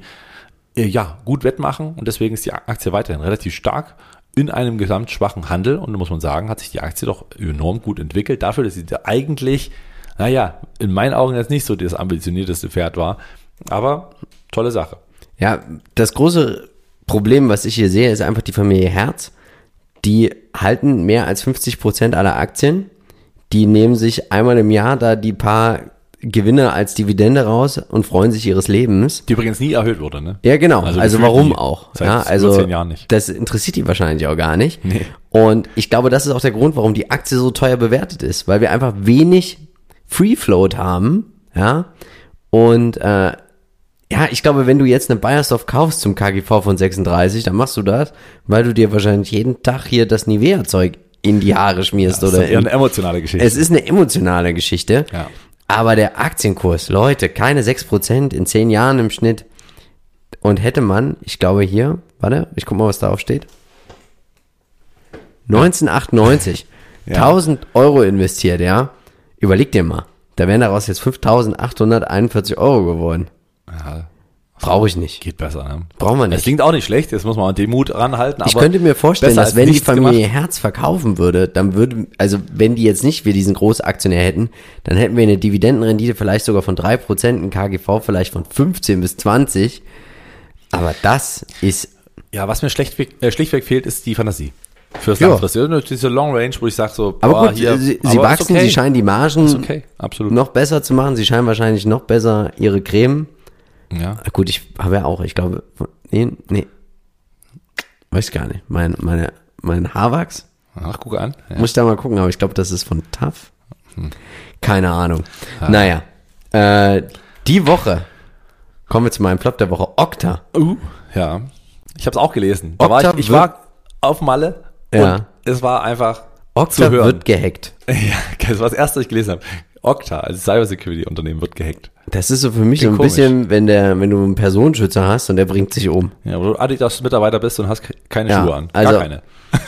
gut wettmachen und deswegen ist die Aktie weiterhin relativ stark in einem gesamt schwachen Handel und da muss man sagen, hat sich die Aktie doch enorm gut entwickelt, dafür, dass sie eigentlich, in meinen Augen jetzt nicht so das ambitionierteste Pferd war, aber tolle Sache. Ja, das große Problem, was ich hier sehe, ist einfach die Familie Herz. Die halten mehr als 50% aller Aktien. Die nehmen sich einmal im Jahr da die paar Gewinne als Dividende raus und freuen sich ihres Lebens. Die übrigens nie erhöht wurde, ne? Ja, genau. Also warum nie. Auch? Seit also 10 Jahren nicht. Das interessiert die wahrscheinlich auch gar nicht. Nee. Und ich glaube, das ist auch der Grund, warum die Aktie so teuer bewertet ist, weil wir einfach wenig Free Float haben, ja. Und ich glaube, wenn du jetzt eine Bayersdorf kaufst zum KGV von 36, dann machst du das, weil du dir wahrscheinlich jeden Tag hier das Nivea-Zeug in die Haare schmierst. Das ist eher eine emotionale Geschichte. Es ist eine emotionale Geschichte, ja. Aber der Aktienkurs, Leute, keine 6% in 10 Jahren im Schnitt. Und hätte man, ich glaube hier, warte, ich guck mal, was da aufsteht. 1998, 1000 Euro investiert, ja. Überleg dir mal, da wären daraus jetzt 5.841 Euro geworden. Ja, Brauche ich nicht. Geht besser, ne? Brauchen wir Es nicht. klingt auch nicht schlecht, jetzt muss man den Mut ranhalten. Ich aber könnte mir vorstellen, besser dass als wenn die nichts Familie gemacht. Hertz verkaufen würde, dann also wenn die jetzt nicht wir diesen Großaktionär hätten, dann hätten wir eine Dividendenrendite vielleicht sogar von 3%, ein KGV vielleicht von 15 bis 20. Aber das ist, Ja, was mir schlichtweg fehlt, ist die Fantasie. Fürs Ja. Langfristige. Diese Long Range, wo ich sage so, aber gut, hier, sie aber wachsen, ist okay. sie scheinen die Margen Ist okay, absolut. noch besser zu machen, sie scheinen wahrscheinlich noch besser ihre Creme. Ja. Gut, ich habe ja auch, ich glaube, nee, weiß gar nicht, mein Haarwachs, Ach, guck an. Ja. muss ich da mal gucken, aber ich glaube, das ist von TAF. Keine Ahnung. Ah. Naja, die Woche, kommen wir zu meinem Flop der Woche, Okta. Ja. Ich habe es auch gelesen. Okta Ich war auf Malle Ja. und es war einfach Okta zu hören. wird gehackt. Ja, das war das erste, was ich gelesen habe. Okta, also Cybersecurity-Unternehmen, wird gehackt. Das ist so für mich so Klingt ein bisschen, wenn du einen Personenschützer hast und der bringt sich um. Ja, wo du Adidas-Mitarbeiter bist und hast keine Ja, Schuhe an. also- Gar keine.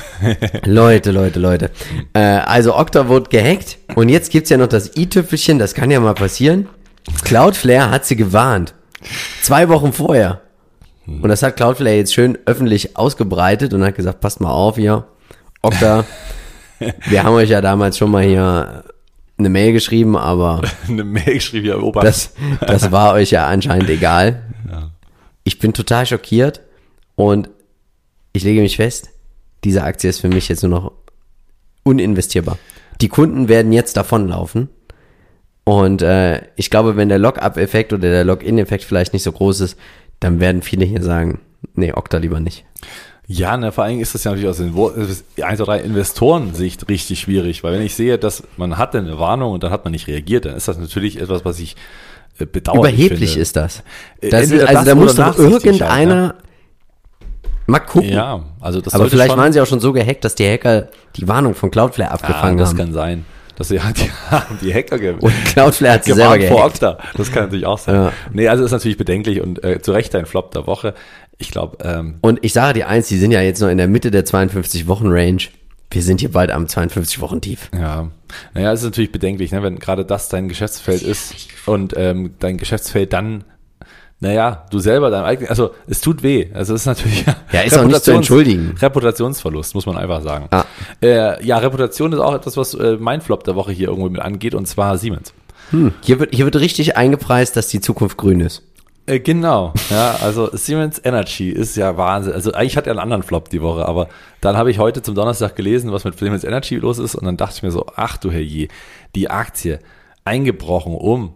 Leute. Also Okta wurde gehackt und jetzt gibt's ja noch das i-Tüpfelchen, das kann ja mal passieren. Cloudflare hat sie gewarnt. 2 Wochen vorher. Und das hat Cloudflare jetzt schön öffentlich ausgebreitet und hat gesagt, passt mal auf hier, Okta, wir haben euch ja damals schon mal hier eine Mail geschrieben, aber Eine Mail geschrieben hier Oberst. das war euch ja anscheinend egal. Ja. Ich bin total schockiert und ich lege mich fest, diese Aktie ist für mich jetzt nur noch uninvestierbar. Die Kunden werden jetzt davonlaufen und ich glaube, wenn der Lock-up-Effekt oder der Lock-in-Effekt vielleicht nicht so groß ist, dann werden viele hier sagen, nee, Okta lieber nicht. Ja, ne, vor allem ist das ja natürlich aus den 1 oder 3 Investoren-Sicht richtig schwierig, weil wenn ich sehe, dass man hatte eine Warnung und dann hat man nicht reagiert, dann ist das natürlich etwas, was ich bedauerlich Überheblich finde. ist das. Entweder Also das da muss oder doch nachsichtig irgendeiner mal gucken. Ja, also das Aber sollte vielleicht schon, waren sie auch schon so gehackt, dass die Hacker die Warnung von Cloudflare abgefangen das haben. kann sein. Dass sie haben die Hacker Und Cloudflare hat sie selber gewarnt vor gehackt. Okta. Das kann natürlich auch sein. Ja. Nee, also ist natürlich bedenklich und zu Recht ein Flop der Woche. Ich glaube, Und ich sage dir eins, die sind ja jetzt noch in der Mitte der 52-Wochen-Range. Wir sind hier bald am 52-Wochen-Tief. ja, naja, es ist natürlich bedenklich, ne, wenn gerade das dein Geschäftsfeld ist und dein Geschäftsfeld dann, naja, du selber dein eigenes, also es tut weh. Also es ist natürlich Ja, ist auch nicht zu entschuldigen. Reputationsverlust, muss man einfach sagen. Ah. Ja, Reputation ist auch etwas, was mein Flop der Woche hier irgendwo mit angeht, und zwar Siemens. Hier wird richtig eingepreist, dass die Zukunft grün ist. Genau, ja, also Siemens Energy ist ja Wahnsinn. Also eigentlich hat er einen anderen Flop die Woche, aber dann habe ich heute zum Donnerstag gelesen, was mit Siemens Energy los ist, und dann dachte ich mir so, ach du Herrje, die Aktie eingebrochen um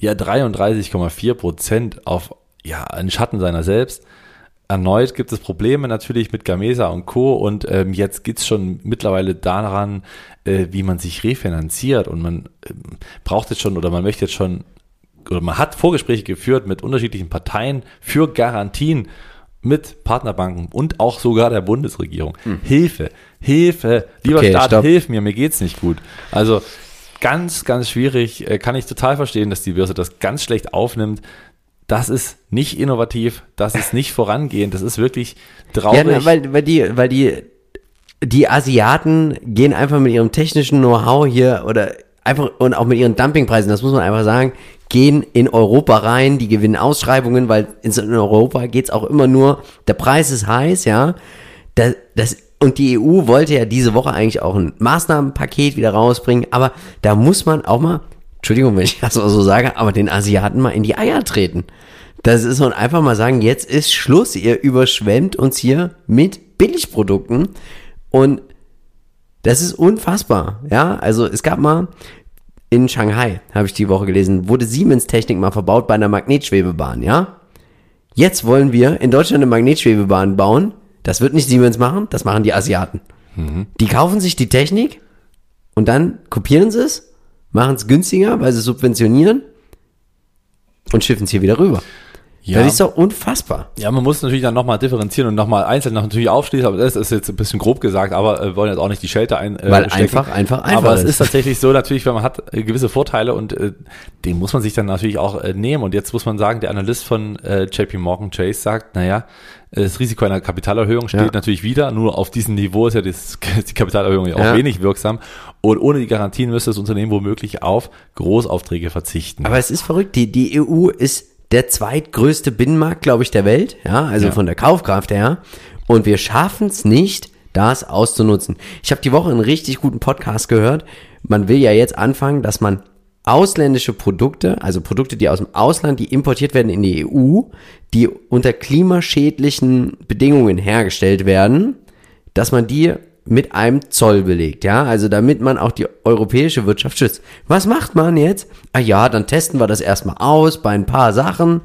33,4% auf einen Schatten seiner selbst. Erneut gibt es Probleme natürlich mit Gamesa und Co. Und jetzt geht's schon mittlerweile daran, wie man sich refinanziert, und man braucht jetzt schon, oder man möchte jetzt schon, oder man hat Vorgespräche geführt mit unterschiedlichen Parteien für Garantien mit Partnerbanken und auch sogar der Bundesregierung. Hilfe, lieber Okay, Staat, stopp. hilf mir geht's nicht gut. Also ganz, ganz schwierig, kann ich total verstehen, dass die Börse das ganz schlecht aufnimmt. Das ist nicht innovativ, das ist nicht vorangehend, das ist wirklich traurig. Ja, weil die Asiaten gehen einfach mit ihrem technischen Know-how hier oder einfach und auch mit ihren Dumpingpreisen, das muss man einfach sagen, gehen in Europa rein, die gewinnen Ausschreibungen, weil in Europa geht's auch immer nur, der Preis ist heiß, ja. Und die EU wollte ja diese Woche eigentlich auch ein Maßnahmenpaket wieder rausbringen, aber da muss man auch mal, Entschuldigung, wenn ich das mal so sage, aber den Asiaten mal in die Eier treten. Das ist und einfach mal sagen, jetzt ist Schluss, ihr überschwemmt uns hier mit Billigprodukten und das ist unfassbar, ja. Also es gab mal in Shanghai, habe ich die Woche gelesen, wurde Siemens-Technik mal verbaut bei einer Magnetschwebebahn, ja. Jetzt wollen wir in Deutschland eine Magnetschwebebahn bauen. Das wird nicht Siemens machen, das machen die Asiaten. Die kaufen sich die Technik und dann kopieren sie es, machen es günstiger, weil sie subventionieren und schiffen es hier wieder rüber. Ja. Das ist doch unfassbar. Ja, man muss natürlich dann nochmal differenzieren und nochmal einzeln natürlich aufschließen, aber das ist jetzt ein bisschen grob gesagt, aber wir wollen jetzt auch nicht die Schelte Weil einfach Aber es ist. ist tatsächlich so, natürlich, wenn man hat gewisse Vorteile und den muss man sich dann natürlich auch nehmen. Und jetzt muss man sagen, der Analyst von JP Morgan Chase sagt, naja, das Risiko einer Kapitalerhöhung steht natürlich wieder, nur auf diesem Niveau ist ja die Kapitalerhöhung ja auch wenig wirksam. Und ohne die Garantien müsste das Unternehmen womöglich auf Großaufträge verzichten. Aber es ist verrückt, die EU ist der zweitgrößte Binnenmarkt, glaube ich, der Welt, ja, also von der Kaufkraft her. Und wir schaffen es nicht, das auszunutzen. Ich habe die Woche einen richtig guten Podcast gehört. Man will ja jetzt anfangen, dass man ausländische Produkte, also Produkte, die aus dem Ausland, die importiert werden in die EU, die unter klimaschädlichen Bedingungen hergestellt werden, dass man die mit einem Zoll belegt, ja, also damit man auch die europäische Wirtschaft schützt. Was macht man jetzt? Ah ja, dann testen wir das erstmal aus bei ein paar Sachen.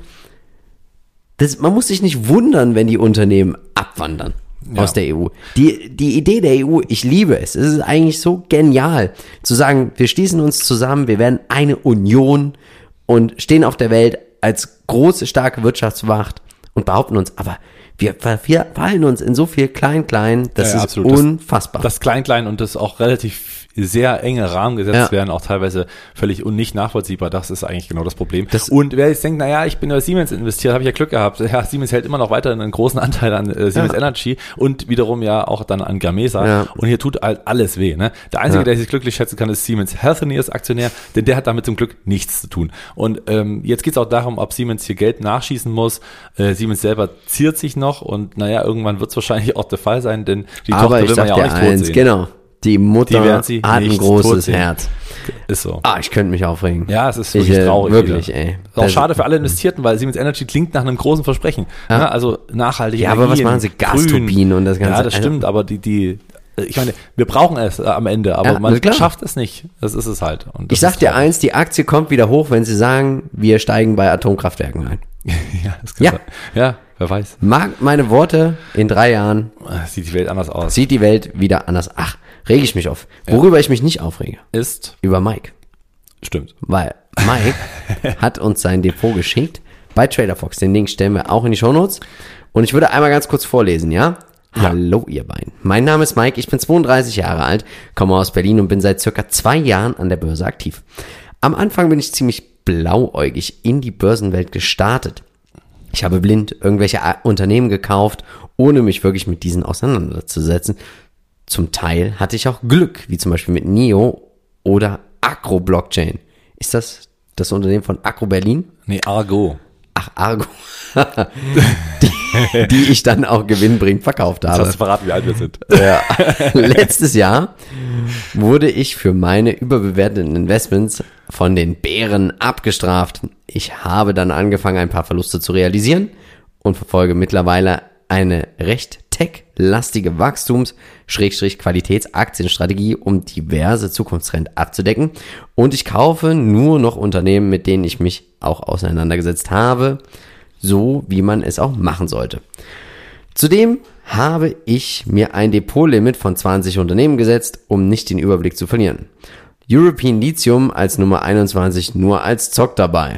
Man muss sich nicht wundern, wenn die Unternehmen abwandern aus der EU. Die Idee der EU, ich liebe es. Es ist eigentlich so genial, zu sagen, wir schließen uns zusammen, wir werden eine Union und stehen auf der Welt als große, starke Wirtschaftsmacht und behaupten uns, aber wir verfallen uns in so viel Klein-Klein, das ist absolut. unfassbar. Das Klein-Klein und das auch relativ sehr enge Rahmen gesetzt werden, auch teilweise völlig nicht nachvollziehbar. Das ist eigentlich genau das Problem. Und wer jetzt denkt, naja, ich bin bei Siemens investiert, habe ich ja Glück gehabt. Ja, Siemens hält immer noch weiter einen großen Anteil an Siemens Energy und wiederum ja auch dann an Gamesa. Ja. Und hier tut halt alles weh. Ne? Der Einzige, der sich glücklich schätzen kann, ist Siemens Healthineers Aktionär, denn der hat damit zum Glück nichts zu tun. Und jetzt geht es auch darum, ob Siemens hier Geld nachschießen muss. Siemens selber ziert sich noch und naja, irgendwann wird es wahrscheinlich auch der Fall sein, denn die Tochter will man ja auch nicht tot sehen. Genau. Die Mutter hat ein großes Herz. Ist so. Ich könnte mich aufregen. Ja, es ist wirklich traurig. Wirklich, wieder. Ist auch schade für alle Investierten, weil Siemens Energy klingt nach einem großen Versprechen. Ja. Also nachhaltig. Ja, aber was machen sie? Gasturbinen und das Ganze. Ja, das stimmt, aber ich meine, wir brauchen es am Ende, aber man schafft es nicht. Das ist es halt. Und ich sag dir eins, die Aktie kommt wieder hoch, wenn sie sagen, wir steigen bei Atomkraftwerken ein. Ja, das kann sein. Ja, wer weiß. Mag meine Worte, in 3 Jahren sieht die Welt anders aus. Sieht die Welt wieder anders. Rege ich mich auf. Worüber ich mich nicht aufrege, ist über Mike. Stimmt. Weil Mike hat uns sein Depot geschickt bei TraderFox. Den Link stellen wir auch in die Shownotes. Und ich würde einmal ganz kurz vorlesen, ja? Hallo ihr beiden. Mein Name ist Mike, ich bin 32 Jahre alt, komme aus Berlin und bin seit circa 2 Jahren an der Börse aktiv. Am Anfang bin ich ziemlich blauäugig in die Börsenwelt gestartet. Ich habe blind irgendwelche Unternehmen gekauft, ohne mich wirklich mit diesen auseinanderzusetzen. Zum Teil hatte ich auch Glück, wie zum Beispiel mit NIO oder Agro Blockchain. Ist das das Unternehmen von Agro Berlin? Nee, Argo. Ach, Argo. die ich dann auch gewinnbringend verkauft habe. Das hast du verraten, wie alt wir sind. Ja. Letztes Jahr wurde ich für meine überbewerteten Investments von den Bären abgestraft. Ich habe dann angefangen, ein paar Verluste zu realisieren und verfolge mittlerweile eine recht tech-lastige Wachstums-Qualitätsaktienstrategie, um diverse Zukunftstrends abzudecken. Und ich kaufe nur noch Unternehmen, mit denen ich mich auch auseinandergesetzt habe, so wie man es auch machen sollte. Zudem habe ich mir ein Depotlimit von 20 Unternehmen gesetzt, um nicht den Überblick zu verlieren. European Lithium als Nummer 21 nur als Zock dabei.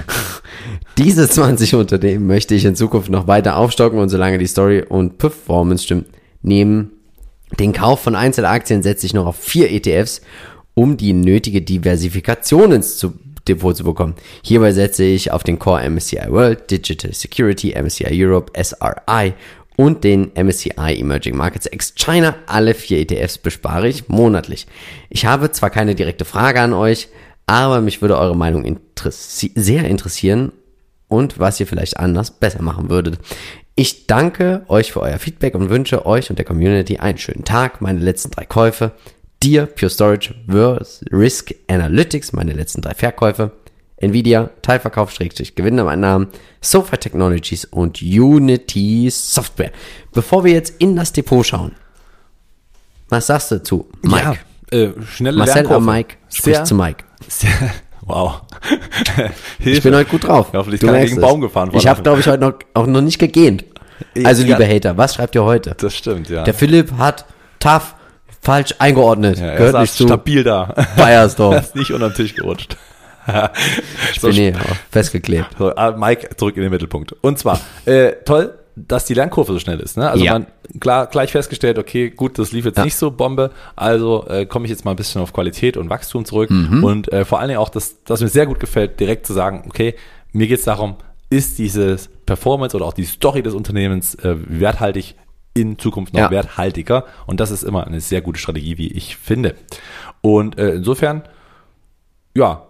Diese 20 Unternehmen möchte ich in Zukunft noch weiter aufstocken und solange die Story und Performance stimmt, neben den Kauf von Einzelaktien setze ich noch auf 4 ETFs, um die nötige Diversifikation ins Depot zu bekommen. Hierbei setze ich auf den Core MSCI World, Digital Security, MSCI Europe, SRI und den MSCI Emerging Markets ex China. Alle 4 ETFs bespare ich monatlich. Ich habe zwar keine direkte Frage an euch, aber mich würde eure Meinung sehr interessieren und was ihr vielleicht anders besser machen würdet. Ich danke euch für euer Feedback und wünsche euch und der Community einen schönen Tag. Meine letzten 3 Käufe. Dir, Pure Storage, Risk Analytics, meine letzten 3 Verkäufe. Nvidia, Teilverkauf, Gewinneinnahmen, SoFi Technologies und Unity Software. Bevor wir jetzt in das Depot schauen, was sagst du zu Mike? Ja, schnelle Marcel Lernkurve. Mike spricht zu Mike. Wow. Ich bin heute gut drauf. Hoffentlich keiner gegen den Baum gefahren. Ich habe, glaube ich, heute noch nicht gegähnt. Also, liebe Hater, was schreibt ihr heute? Das stimmt, ja. Der Philipp hat tough falsch eingeordnet. Ja, Gehört nicht zu. Stabil da. Bayersdorf. Er ist nicht unter den Tisch gerutscht. Ich bin festgeklebt. So, Mike, zurück in den Mittelpunkt. Und zwar, toll, dass die Lernkurve so schnell ist. Ne? Also man gleich festgestellt, okay, gut, das lief jetzt nicht so Bombe, also komme ich jetzt mal ein bisschen auf Qualität und Wachstum zurück. Und vor allen Dingen auch, dass mir sehr gut gefällt, direkt zu sagen, okay, mir geht es darum, ist dieses Performance oder auch die Story des Unternehmens werthaltig, in Zukunft noch werthaltiger. Und das ist immer eine sehr gute Strategie, wie ich finde. Und insofern, ja,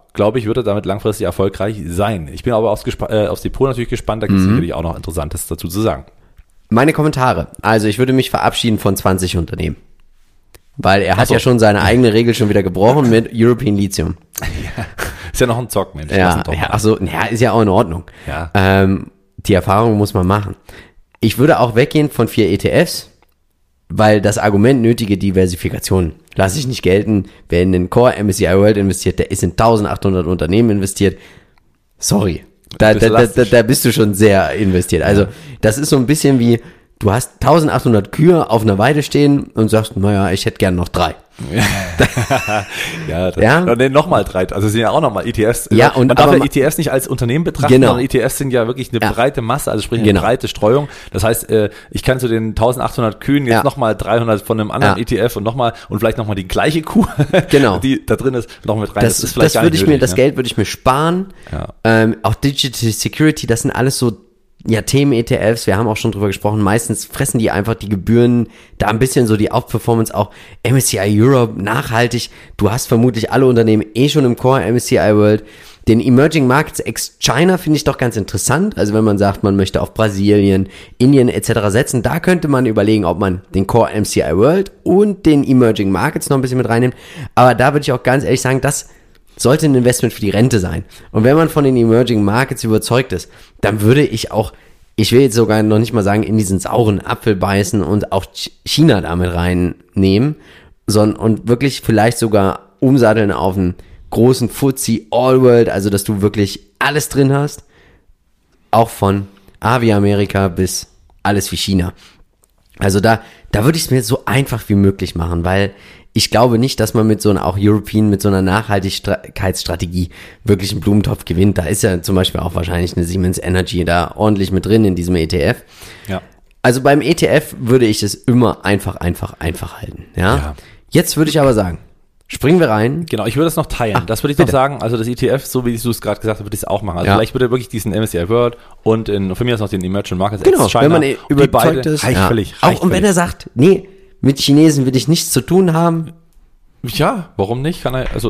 glaube ich, wird er damit langfristig erfolgreich sein. Ich bin aber aufs Depot natürlich gespannt, da gibt es sicherlich auch noch Interessantes dazu zu sagen. Meine Kommentare. Also ich würde mich verabschieden von 20 Unternehmen. Weil er hat ja schon seine eigene Regel schon wieder gebrochen mit European Lithium. Ja, ist ja noch ein Zock, Mensch. Ja, ist ja auch in Ordnung. Ja. Die Erfahrung muss man machen. Ich würde auch weggehen von 4 ETFs, weil das Argument nötige Diversifikation lasse ich nicht gelten. Wer in den Core MSCI World investiert, der ist in 1800 Unternehmen investiert. Sorry. Da bist du schon sehr investiert. Also, das ist so ein bisschen wie, du hast 1800 Kühe auf einer Weide stehen und sagst, naja, ich hätte gern noch 3. Nochmal 3. Also es sind ja auch nochmal ETFs. Ja, und man darf ja ETFs nicht als Unternehmen betrachten, genau. sondern ETFs sind ja wirklich eine breite Masse, also sprich eine breite Streuung. Das heißt, ich kann zu den 1800 Kühen jetzt nochmal 300 von einem anderen ETF und vielleicht nochmal die gleiche Kuh, die da drin ist, noch mit rein. Das Geld würde ich mir sparen. Ja. Auch Digital Security, das sind alles so Themen-ETFs, wir haben auch schon drüber gesprochen, meistens fressen die einfach die Gebühren, da ein bisschen so die Outperformance, auch MSCI Europe, nachhaltig, du hast vermutlich alle Unternehmen schon im Core MSCI World. Den Emerging Markets ex China finde ich doch ganz interessant, also wenn man sagt, man möchte auf Brasilien, Indien etc. setzen, da könnte man überlegen, ob man den Core MSCI World und den Emerging Markets noch ein bisschen mit reinnimmt, aber da würde ich auch ganz ehrlich sagen, das sollte ein Investment für die Rente sein. Und wenn man von den Emerging Markets überzeugt ist, dann würde ich will jetzt sogar noch nicht mal sagen, in diesen sauren Apfel beißen und auch China damit reinnehmen, und wirklich vielleicht sogar umsatteln auf einen großen FTSE All World, also dass du wirklich alles drin hast, auch von A wie Amerika bis alles wie China. Also da würde ich es mir so einfach wie möglich machen, weil ich glaube nicht, dass man mit so einer, auch European, mit so einer Nachhaltigkeitsstrategie wirklich einen Blumentopf gewinnt. Da ist ja zum Beispiel auch wahrscheinlich eine Siemens Energy da ordentlich mit drin in diesem ETF. Ja. Also beim ETF würde ich es immer einfach halten. Ja. Jetzt würde ich aber sagen, springen wir rein. Genau, ich würde es noch teilen. Das würde ich noch sagen. Also das ETF, so wie du es gerade gesagt hast, würde ich es auch machen. Also vielleicht würde er wirklich diesen MSCI World und von mir aus noch den Emerging Markets China, wenn man überzeugt ist. Auch und wenn er sagt, nee, mit Chinesen will ich nichts zu tun haben. Ja, warum nicht?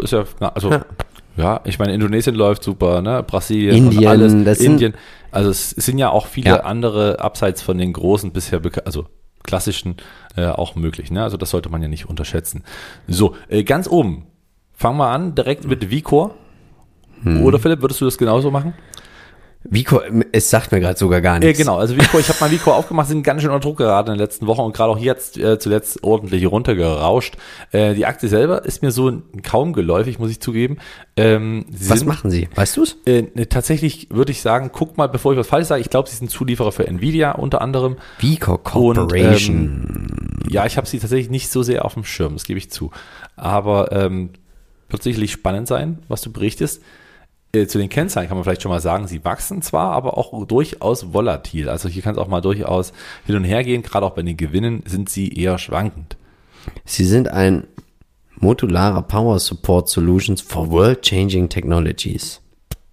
Ich meine, Indonesien läuft super, ne? Brasilien, Indien, alles, Indien. Also es sind ja auch viele andere abseits von den großen bisher klassischen auch möglich, ne? Also das sollte man ja nicht unterschätzen. So, ganz oben. Fangen wir an, direkt mit Vicor. Oder Philipp, würdest du das genauso machen? Vicor, es sagt mir gerade sogar gar nichts. Genau, also Vicor, ich habe mal Vicor aufgemacht, sind ganz schön unter Druck geraten in den letzten Wochen und gerade auch jetzt zuletzt ordentlich runtergerauscht. Die Aktie selber ist mir so kaum geläufig, muss ich zugeben. Was machen sie? Weißt du es? Tatsächlich würde ich sagen, guck mal, bevor ich was falsch sage, ich glaube, sie sind Zulieferer für Nvidia unter anderem. Vicor Corporation. Und, ich habe sie tatsächlich nicht so sehr auf dem Schirm, das gebe ich zu. Aber wird sicherlich spannend sein, was du berichtest. Zu den Kennzahlen kann man vielleicht schon mal sagen, sie wachsen zwar, aber auch durchaus volatil. Also hier kann es auch mal durchaus hin und her gehen. Gerade auch bei den Gewinnen sind sie eher schwankend. Sie sind ein modularer Power Support Solutions for World-Changing Technologies.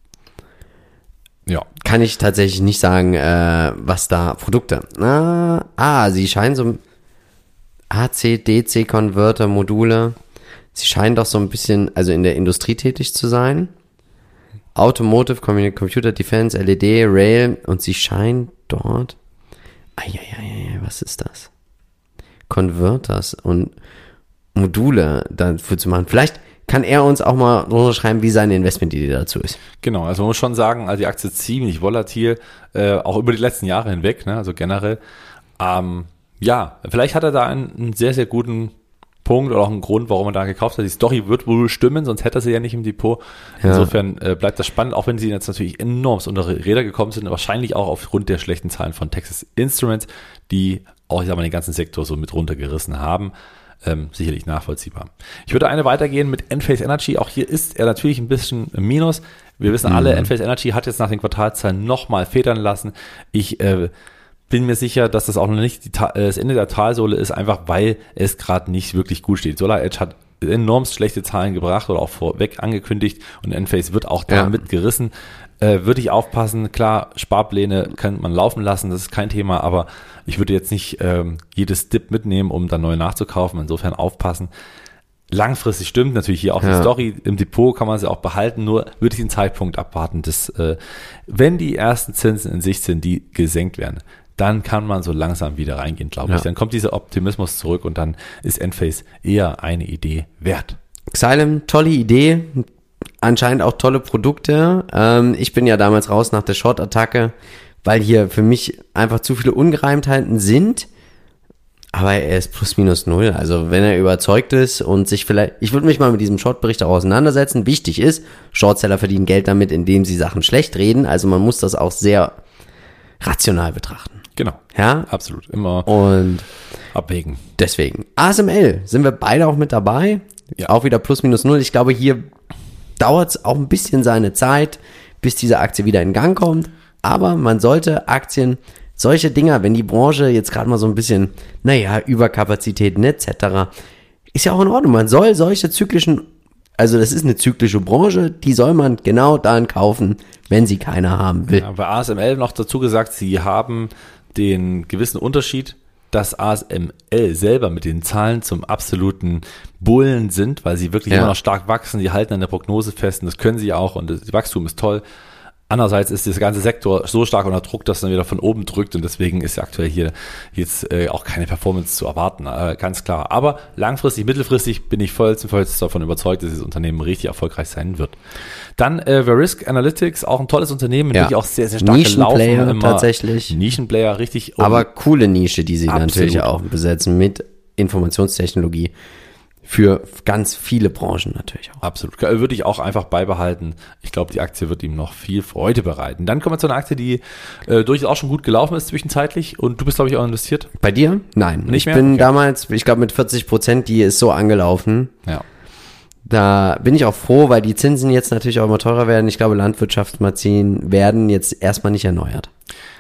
Ja. Kann ich tatsächlich nicht sagen, was da Produkte. Sie scheinen so AC-DC-Converter Module. Sie scheinen doch so ein bisschen, also in der Industrie tätig zu sein. Automotive, Computer Defense, LED, Rail und sie scheint dort, was ist das? Converters und Module dafür zu machen. Vielleicht kann er uns auch mal runterschreiben, wie seine Investmentidee dazu ist. Genau, also man muss schon sagen, also die Aktie ist ziemlich volatil, auch über die letzten Jahre hinweg, ne, also generell. Vielleicht hat er da einen sehr, sehr guten Punkt oder auch ein Grund, warum er da gekauft hat. Die Story wird wohl stimmen, sonst hätte er sie ja nicht im Depot. Insofern bleibt das spannend, auch wenn sie jetzt natürlich enorm unter Räder gekommen sind, wahrscheinlich auch aufgrund der schlechten Zahlen von Texas Instruments, die auch, ich sag mal, den ganzen Sektor so mit runtergerissen haben. Sicherlich nachvollziehbar. Ich würde eine weitergehen mit Enphase Energy. Auch hier ist er natürlich ein bisschen im Minus. Wir wissen alle, Enphase Energy hat jetzt nach den Quartalszahlen nochmal federn lassen. Ich bin mir sicher, dass das auch noch nicht das Ende der Talsohle ist, einfach weil es gerade nicht wirklich gut steht. SolarEdge hat enorm schlechte Zahlen gebracht oder auch vorweg angekündigt und Enphase wird auch da mitgerissen. Würde ich aufpassen, klar, Sparpläne kann man laufen lassen, das ist kein Thema, aber ich würde jetzt nicht jedes Dip mitnehmen, um dann neu nachzukaufen, insofern aufpassen. langfristig stimmt, natürlich hier auch die Story, im Depot kann man sie auch behalten, nur würde ich den Zeitpunkt abwarten, dass wenn die ersten Zinsen in Sicht sind, die gesenkt werden, dann kann man so langsam wieder reingehen, glaube ich. Dann kommt dieser Optimismus zurück und dann ist Enphase eher eine Idee wert. Xylem, tolle Idee, anscheinend auch tolle Produkte. Ich bin ja damals raus nach der Short-Attacke, weil hier für mich einfach zu viele Ungereimtheiten sind. Aber er ist plus minus null. Also wenn er überzeugt ist und sich vielleicht, ich würde mich mal mit diesem Short-Bericht auch auseinandersetzen. Wichtig ist, Shortseller verdienen Geld damit, indem sie Sachen schlecht reden. Also man muss das auch sehr rational betrachten. Genau. Ja, absolut. Immer und abwägen. Deswegen. ASML sind wir beide auch mit dabei. Ja. Auch wieder plus minus null. Ich glaube, hier dauert es auch ein bisschen seine Zeit, bis diese Aktie wieder in Gang kommt. Aber man sollte Aktien, solche Dinger, wenn die Branche jetzt gerade mal so ein bisschen, Überkapazitäten etc., ist ja auch in Ordnung. Man soll solche zyklischen, also das ist eine zyklische Branche, die soll man genau dann kaufen, wenn sie keiner haben will. Ja, bei ASML noch dazu gesagt, sie haben den gewissen Unterschied, dass ASML selber mit den Zahlen zum absoluten Bullen sind, weil sie wirklich immer noch stark wachsen, die halten an der Prognose fest und das können sie auch und das Wachstum ist toll. Andererseits ist dieser ganze Sektor so stark unter Druck, dass er dann wieder von oben drückt und deswegen ist ja aktuell hier jetzt auch keine Performance zu erwarten, ganz klar. Aber langfristig, mittelfristig bin ich vollstens davon überzeugt, dass dieses Unternehmen richtig erfolgreich sein wird. Dann Verisk Analytics, auch ein tolles Unternehmen, mit wirklich auch sehr, sehr stark Nischenplayer tatsächlich. Nischenplayer, richtig. Aber coole Nische, die sie natürlich auch besetzen mit Informationstechnologie. Für ganz viele Branchen natürlich auch. Absolut. Würde ich auch einfach beibehalten. Ich glaube, die Aktie wird ihm noch viel Freude bereiten. Dann kommen wir zu einer Aktie, die durchaus auch schon gut gelaufen ist zwischenzeitlich. Und du bist, glaube ich, auch investiert. Bei dir? Nein. Nicht mehr? Ich bin damals, ich glaube mit 40%, die ist so angelaufen. Ja. Da bin ich auch froh, weil die Zinsen jetzt natürlich auch immer teurer werden. Ich glaube, Landwirtschaftsmaschinen werden jetzt erstmal nicht erneuert.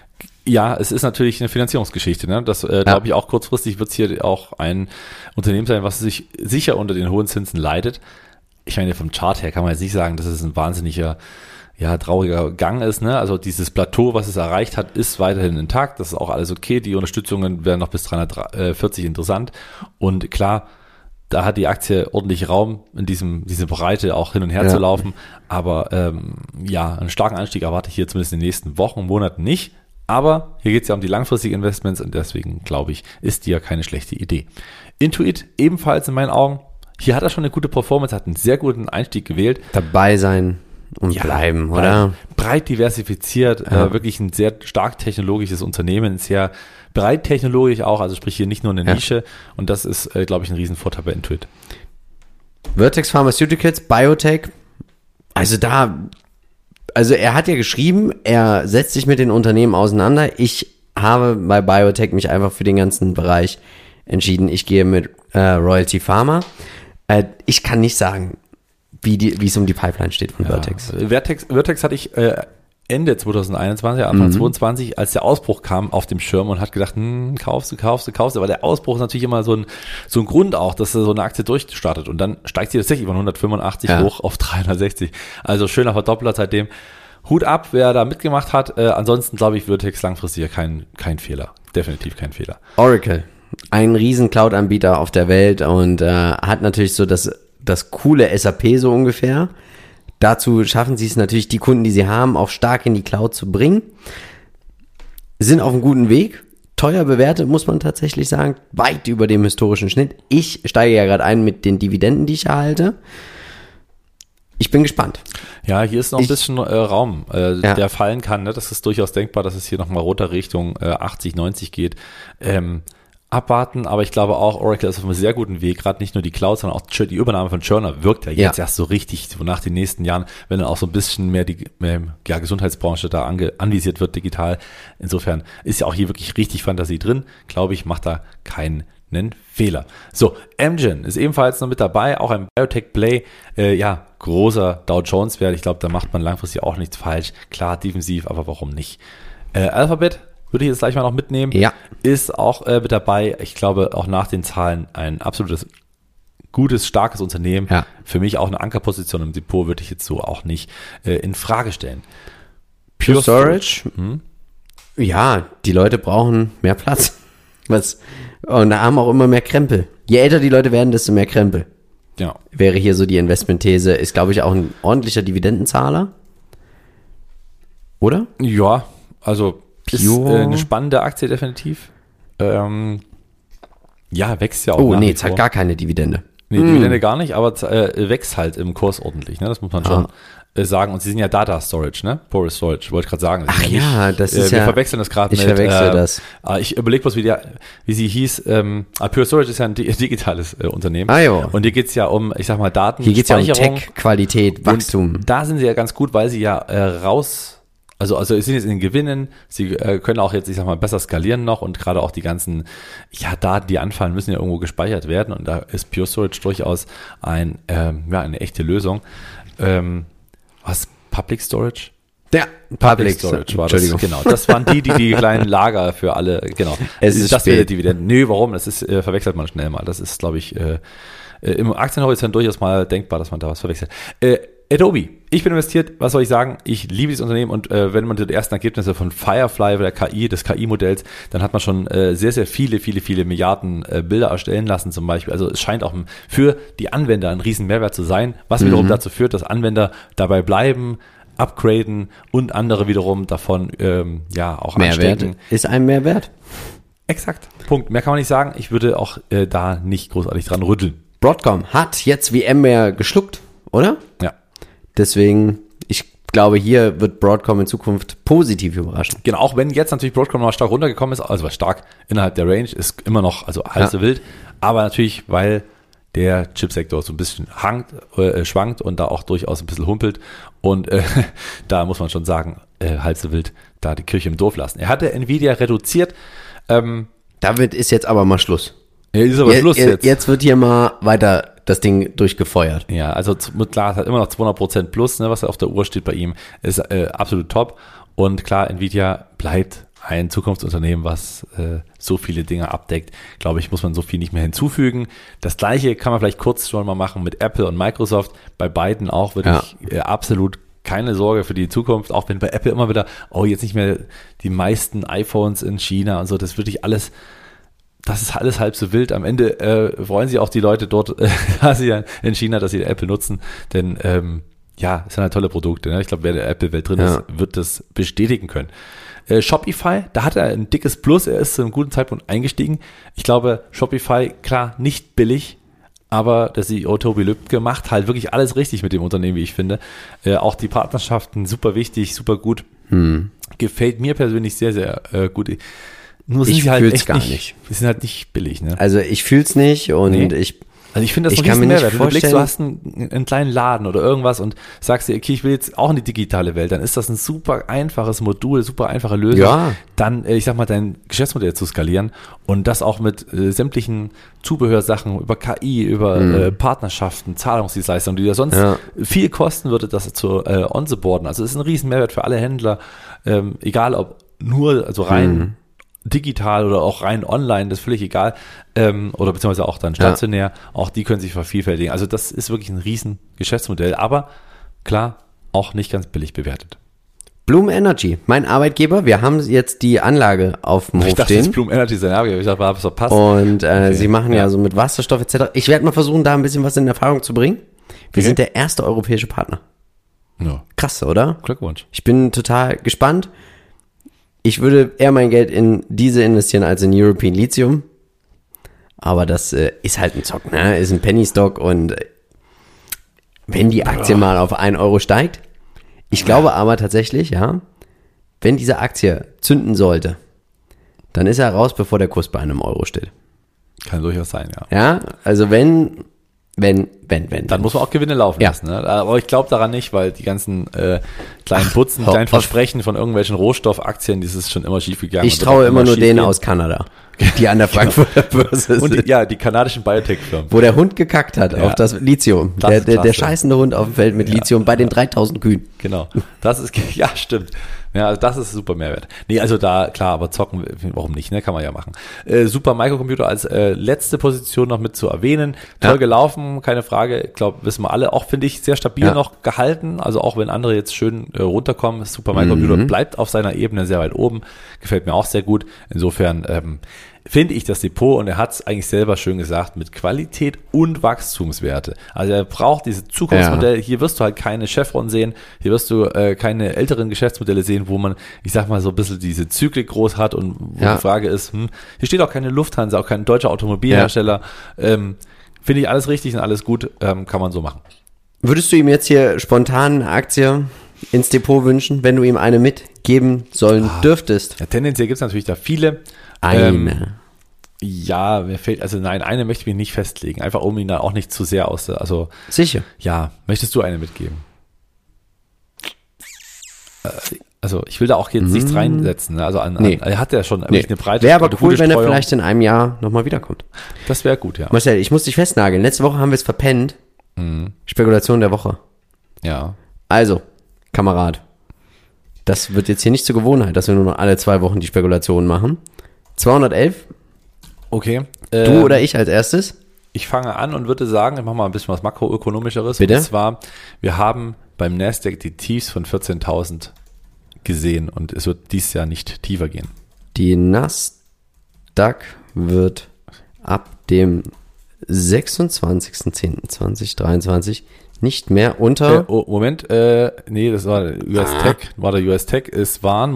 Ja, es ist natürlich eine Finanzierungsgeschichte. Ne? Das glaube ich auch kurzfristig wird es hier auch ein Unternehmen sein, was sich sicher unter den hohen Zinsen leidet. Ich meine, vom Chart her kann man jetzt nicht sagen, dass es ein wahnsinniger, trauriger Gang ist. Ne? Also dieses Plateau, was es erreicht hat, ist weiterhin intakt. Das ist auch alles okay. Die Unterstützungen werden noch bis 340 interessant. Und klar, da hat die Aktie ordentlich Raum, in diese Breite auch hin und her zu laufen. Aber einen starken Anstieg erwarte ich hier zumindest in den nächsten Wochen, Monaten nicht. Aber hier geht es ja um die langfristigen Investments und deswegen, glaube ich, ist die ja keine schlechte Idee. Intuit ebenfalls in meinen Augen. Hier hat er schon eine gute Performance, hat einen sehr guten Einstieg gewählt. Dabei sein und bleiben, oder? Breit diversifiziert, wirklich ein sehr stark technologisches Unternehmen, sehr breit technologisch auch, also sprich hier nicht nur eine Nische und das ist, glaube ich, ein Riesenvorteil bei Intuit. Vertex Pharmaceuticals, Biotech, also er hat ja geschrieben, er setzt sich mit den Unternehmen auseinander. Ich habe bei Biotech mich einfach für den ganzen Bereich entschieden. Ich gehe mit Royalty Pharma. Ich kann nicht sagen, wie es um die Pipeline steht von Vertex. Vertex hatte ich Ende 2021, Anfang 2022, als der Ausbruch kam auf dem Schirm und hat gedacht, kaufst du. Aber der Ausbruch ist natürlich immer so ein Grund auch, dass so eine Aktie durchstartet. Und dann steigt sie tatsächlich von 185 hoch auf 360. Also schöner Verdoppler seitdem. Hut ab, wer da mitgemacht hat. Ansonsten glaube ich, Vertex langfristig kein Fehler. Definitiv kein Fehler. Oracle, ein riesen Cloud-Anbieter auf der Welt und hat natürlich so das coole SAP so ungefähr. Dazu schaffen sie es natürlich, die Kunden, die sie haben, auch stark in die Cloud zu bringen. Sind auf einem guten Weg. Teuer bewertet, muss man tatsächlich sagen. Weit über dem historischen Schnitt. Ich steige ja gerade ein mit den Dividenden, die ich erhalte. Ich bin gespannt. Ja, hier ist noch ein bisschen Raum, der fallen kann. Ne? Das ist durchaus denkbar, dass es hier nochmal runter Richtung 80, 90 geht. Abwarten, aber ich glaube auch, Oracle ist auf einem sehr guten Weg, gerade nicht nur die Cloud, sondern auch die Übernahme von Cerner wirkt ja jetzt erst so richtig, so nach den nächsten Jahren, wenn dann auch so ein bisschen mehr die Gesundheitsbranche da anvisiert wird digital. Insofern ist ja auch hier wirklich richtig Fantasie drin, glaube ich, macht da keinen Fehler. So, Amgen ist ebenfalls noch mit dabei, auch ein Biotech-Play, großer Dow Jones-Wert, ich glaube, da macht man langfristig auch nichts falsch, klar, defensiv, aber warum nicht? Alphabet würde ich jetzt gleich mal noch mitnehmen. Ja. Ist auch mit dabei. Ich glaube, auch nach den Zahlen ein absolutes, gutes, starkes Unternehmen. Ja. Für mich auch eine Ankerposition im Depot würde ich jetzt so auch nicht in Frage stellen. Pure Storage. Ja, die Leute brauchen mehr Platz. Und da haben auch immer mehr Krempel. Je älter die Leute werden, desto mehr Krempel. Genau. Wäre hier so die Investmentthese, ist glaube ich auch ein ordentlicher Dividendenzahler. Oder? Ja, also ist Pure. eine spannende Aktie definitiv. Ja, wächst ja auch. Oh nach nee, wie zahlt vor. gar keine Dividende. Nee, Dividende gar nicht, aber wächst halt im Kurs ordentlich, ne? Das muss man schon sagen. Und sie sind ja Data Storage, ne? Porous Storage, wollte ich gerade sagen. Ach ja, das ist wir ja... verwechseln das gerade Ich verwechsel das. Ich überlege bloß, wie sie hieß. Pure Storage ist ja ein digitales Unternehmen. Ah, jo. Und hier geht's ja um, ich sag mal, Daten. Hier geht's ja um Speicherung. Tech, Qualität, Wachstum. Und da sind sie ja ganz gut, weil sie ja Also sie sind jetzt in den Gewinnen, sie können auch jetzt, ich sag mal, besser skalieren noch und gerade auch die ganzen Daten, die anfallen, müssen ja irgendwo gespeichert werden und da ist Pure Storage durchaus eine echte Lösung. Was? Public Storage? Ja, Public Storage war das. Entschuldigung. Genau, das waren die kleinen Lager für alle, genau. Es ist das wäre spät. Dividenden. Nee, warum? Das ist, verwechselt man schnell mal. Das ist, glaube ich, im Aktienhorizont durchaus mal denkbar, dass man da was verwechselt. Adobe. Ich bin investiert, was soll ich sagen? Ich liebe dieses Unternehmen und wenn man die ersten Ergebnisse von Firefly, der KI, des KI-Modells, dann hat man schon sehr, sehr viele Milliarden Bilder erstellen lassen zum Beispiel. Also es scheint auch für die Anwender ein riesen Mehrwert zu sein, was wiederum dazu führt, dass Anwender dabei bleiben, upgraden und andere wiederum davon auch Mehrwert anstecken. ist ein Mehrwert. Exakt. Punkt. Mehr kann man nicht sagen. Ich würde auch da nicht großartig dran rütteln. Broadcom hat jetzt VMware geschluckt, oder? Ja. Deswegen, ich glaube, hier wird Broadcom in Zukunft positiv überraschen. Genau, auch wenn jetzt natürlich Broadcom noch stark runtergekommen ist, also stark innerhalb der Range, ist immer noch, also halb so wild, aber natürlich, weil der Chipsektor so ein bisschen schwankt und da auch durchaus ein bisschen humpelt und da muss man schon sagen, halb so wild, da die Kirche im Dorf lassen. Er hatte Nvidia reduziert. Damit ist jetzt aber mal Schluss. Ja, ist aber Schluss jetzt. Jetzt wird hier mal weiter das Ding durchgefeuert. Ja, also klar, es hat immer noch 200% plus, ne, was auf der Uhr steht bei ihm, ist absolut top. Und klar, Nvidia bleibt ein Zukunftsunternehmen, was so viele Dinge abdeckt. Glaube ich, muss man so viel nicht mehr hinzufügen. Das Gleiche kann man vielleicht kurz schon mal machen mit Apple und Microsoft. Bei beiden auch wirklich absolut keine Sorge für die Zukunft, auch wenn bei Apple immer wieder, jetzt nicht mehr die meisten iPhones in China und so, das ist wirklich alles... Das ist alles halb so wild. Am Ende freuen sich auch die Leute dort in China, dass sie Apple nutzen. Denn es sind halt tolle Produkte. Ne? Ich glaube, wer in der Apple-Welt drin ist, wird das bestätigen können. Shopify, da hat er ein dickes Plus. Er ist zu einem guten Zeitpunkt eingestiegen. Ich glaube, Shopify, klar, nicht billig. Aber der CEO Tobi Lübke macht halt wirklich alles richtig mit dem Unternehmen, wie ich finde. Auch die Partnerschaften, super wichtig, super gut. Gefällt mir persönlich sehr, sehr gut. Nur sind Ich sie halt fühl's echt gar nicht. nicht. Die sind halt nicht billig, ne? Also ich fühl's nicht und Nee. Ich finde das ich ein kann riesen mir nicht Mehrwert. Wenn du blickst, du vorstellen- hast einen kleinen Laden oder irgendwas und sagst dir, okay, ich will jetzt auch in die digitale Welt, dann ist das ein super einfaches Modul, super einfache Lösung, Ja. dann, ich sag mal, dein Geschäftsmodell zu skalieren und das auch mit sämtlichen Zubehörsachen über KI, über Partnerschaften, Zahlungsdienstleistungen, die ja sonst viel kosten würde, das zu onzuboarden. Also es ist ein riesen Mehrwert für alle Händler, egal ob nur, also rein digital oder auch rein online, das ist völlig egal, oder beziehungsweise auch dann stationär, auch die können sich vervielfältigen. Also das ist wirklich ein riesen Geschäftsmodell, aber klar, auch nicht ganz billig bewertet. Bloom Energy, mein Arbeitgeber, wir haben jetzt die Anlage auf dem Ich Hof dachte, das ist stehen Bloom Energy sein Arbeitgeber. Ich dachte, war es verpasst. und sie machen ja so mit Wasserstoff etc. Ich werde mal versuchen, da ein bisschen was in Erfahrung zu bringen. Wir sind der erste europäische Partner. Ja, Krass, oder? Glückwunsch. Ich bin total gespannt. Ich würde eher mein Geld in diese investieren als in European Lithium. Aber das ist halt ein Zock, ne? Ist ein Penny Stock und wenn die Aktie mal auf 1 Euro steigt, ich glaube aber tatsächlich, wenn diese Aktie zünden sollte, dann ist er raus, bevor der Kurs bei 1 Euro steht. Kann durchaus sein, ja. Ja, also wenn. Dann muss man auch Gewinne laufen Ja. lassen. Ne? Aber ich glaube daran nicht, weil die ganzen kleinen Putzen, hör kleinen auf. Versprechen von irgendwelchen Rohstoffaktien, das ist schon immer schief gegangen. Ich und wird traue auch immer nur schief denen gehen. aus Kanada, die an der Frankfurter Börse Und sind. die kanadischen Biotech-Firmen. Wo der Hund gekackt hat auf das Lithium. Das ist Der klasse. scheißende Hund auf dem Feld mit Lithium bei den 3000 Kühen. Genau. Das ist, ja, stimmt. Ja, also das ist super Mehrwert. Nee, also da, klar, aber zocken, warum nicht, ne? Kann man ja machen. Super Microcomputer als letzte Position noch mit zu erwähnen. Toll gelaufen, keine Frage. Frage, ich glaube, wissen wir alle, auch finde ich sehr stabil noch gehalten, also auch wenn andere jetzt schön runterkommen, Supermicrocomputer bleibt auf seiner Ebene sehr weit oben, gefällt mir auch sehr gut, insofern finde ich das Depot, und er hat es eigentlich selber schön gesagt, mit Qualität und Wachstumswerte. Also er braucht dieses Zukunftsmodell. Hier wirst du halt keine Chevron sehen, hier wirst du keine älteren Geschäftsmodelle sehen, wo man, ich sag mal, so ein bisschen diese Zyklik groß hat und wo die Frage ist, hier steht auch keine Lufthansa, auch kein deutscher Automobilhersteller. Finde ich alles richtig und alles gut, kann man so machen. Würdest du ihm jetzt hier spontan eine Aktie ins Depot wünschen, wenn du ihm eine mitgeben sollen dürftest? Ja, tendenziell gibt es natürlich da viele. Eine. Ja, mir fehlt, also nein, eine möchte ich mich nicht festlegen, einfach um ihn da auch nicht zu sehr also. Sicher. Ja, möchtest du eine mitgeben? Also ich will da auch jetzt nichts reinsetzen, ne? Also er hat ja schon eine breite. Wäre aber cool, wenn er Streuung. vielleicht in einem Jahr nochmal wiederkommt. Das wäre gut, ja. Marcel, ich muss dich festnageln. Letzte Woche haben wir es verpennt. Spekulation der Woche. Ja. Also, Kamerad, das wird jetzt hier nicht zur Gewohnheit, dass wir nur noch alle 2 Wochen die Spekulationen machen. 211, Okay. du oder ich als erstes? Ich fange an und würde sagen, ich mache mal ein bisschen was makroökonomischeres. Bitte? Und zwar, wir haben beim Nasdaq die Tiefs von 14.000 gesehen und es wird dieses Jahr nicht tiefer gehen. Die Nasdaq wird ab dem 26.10.2023 nicht mehr unter... Moment, nee, das war der US Tech. War der US Tech. Es waren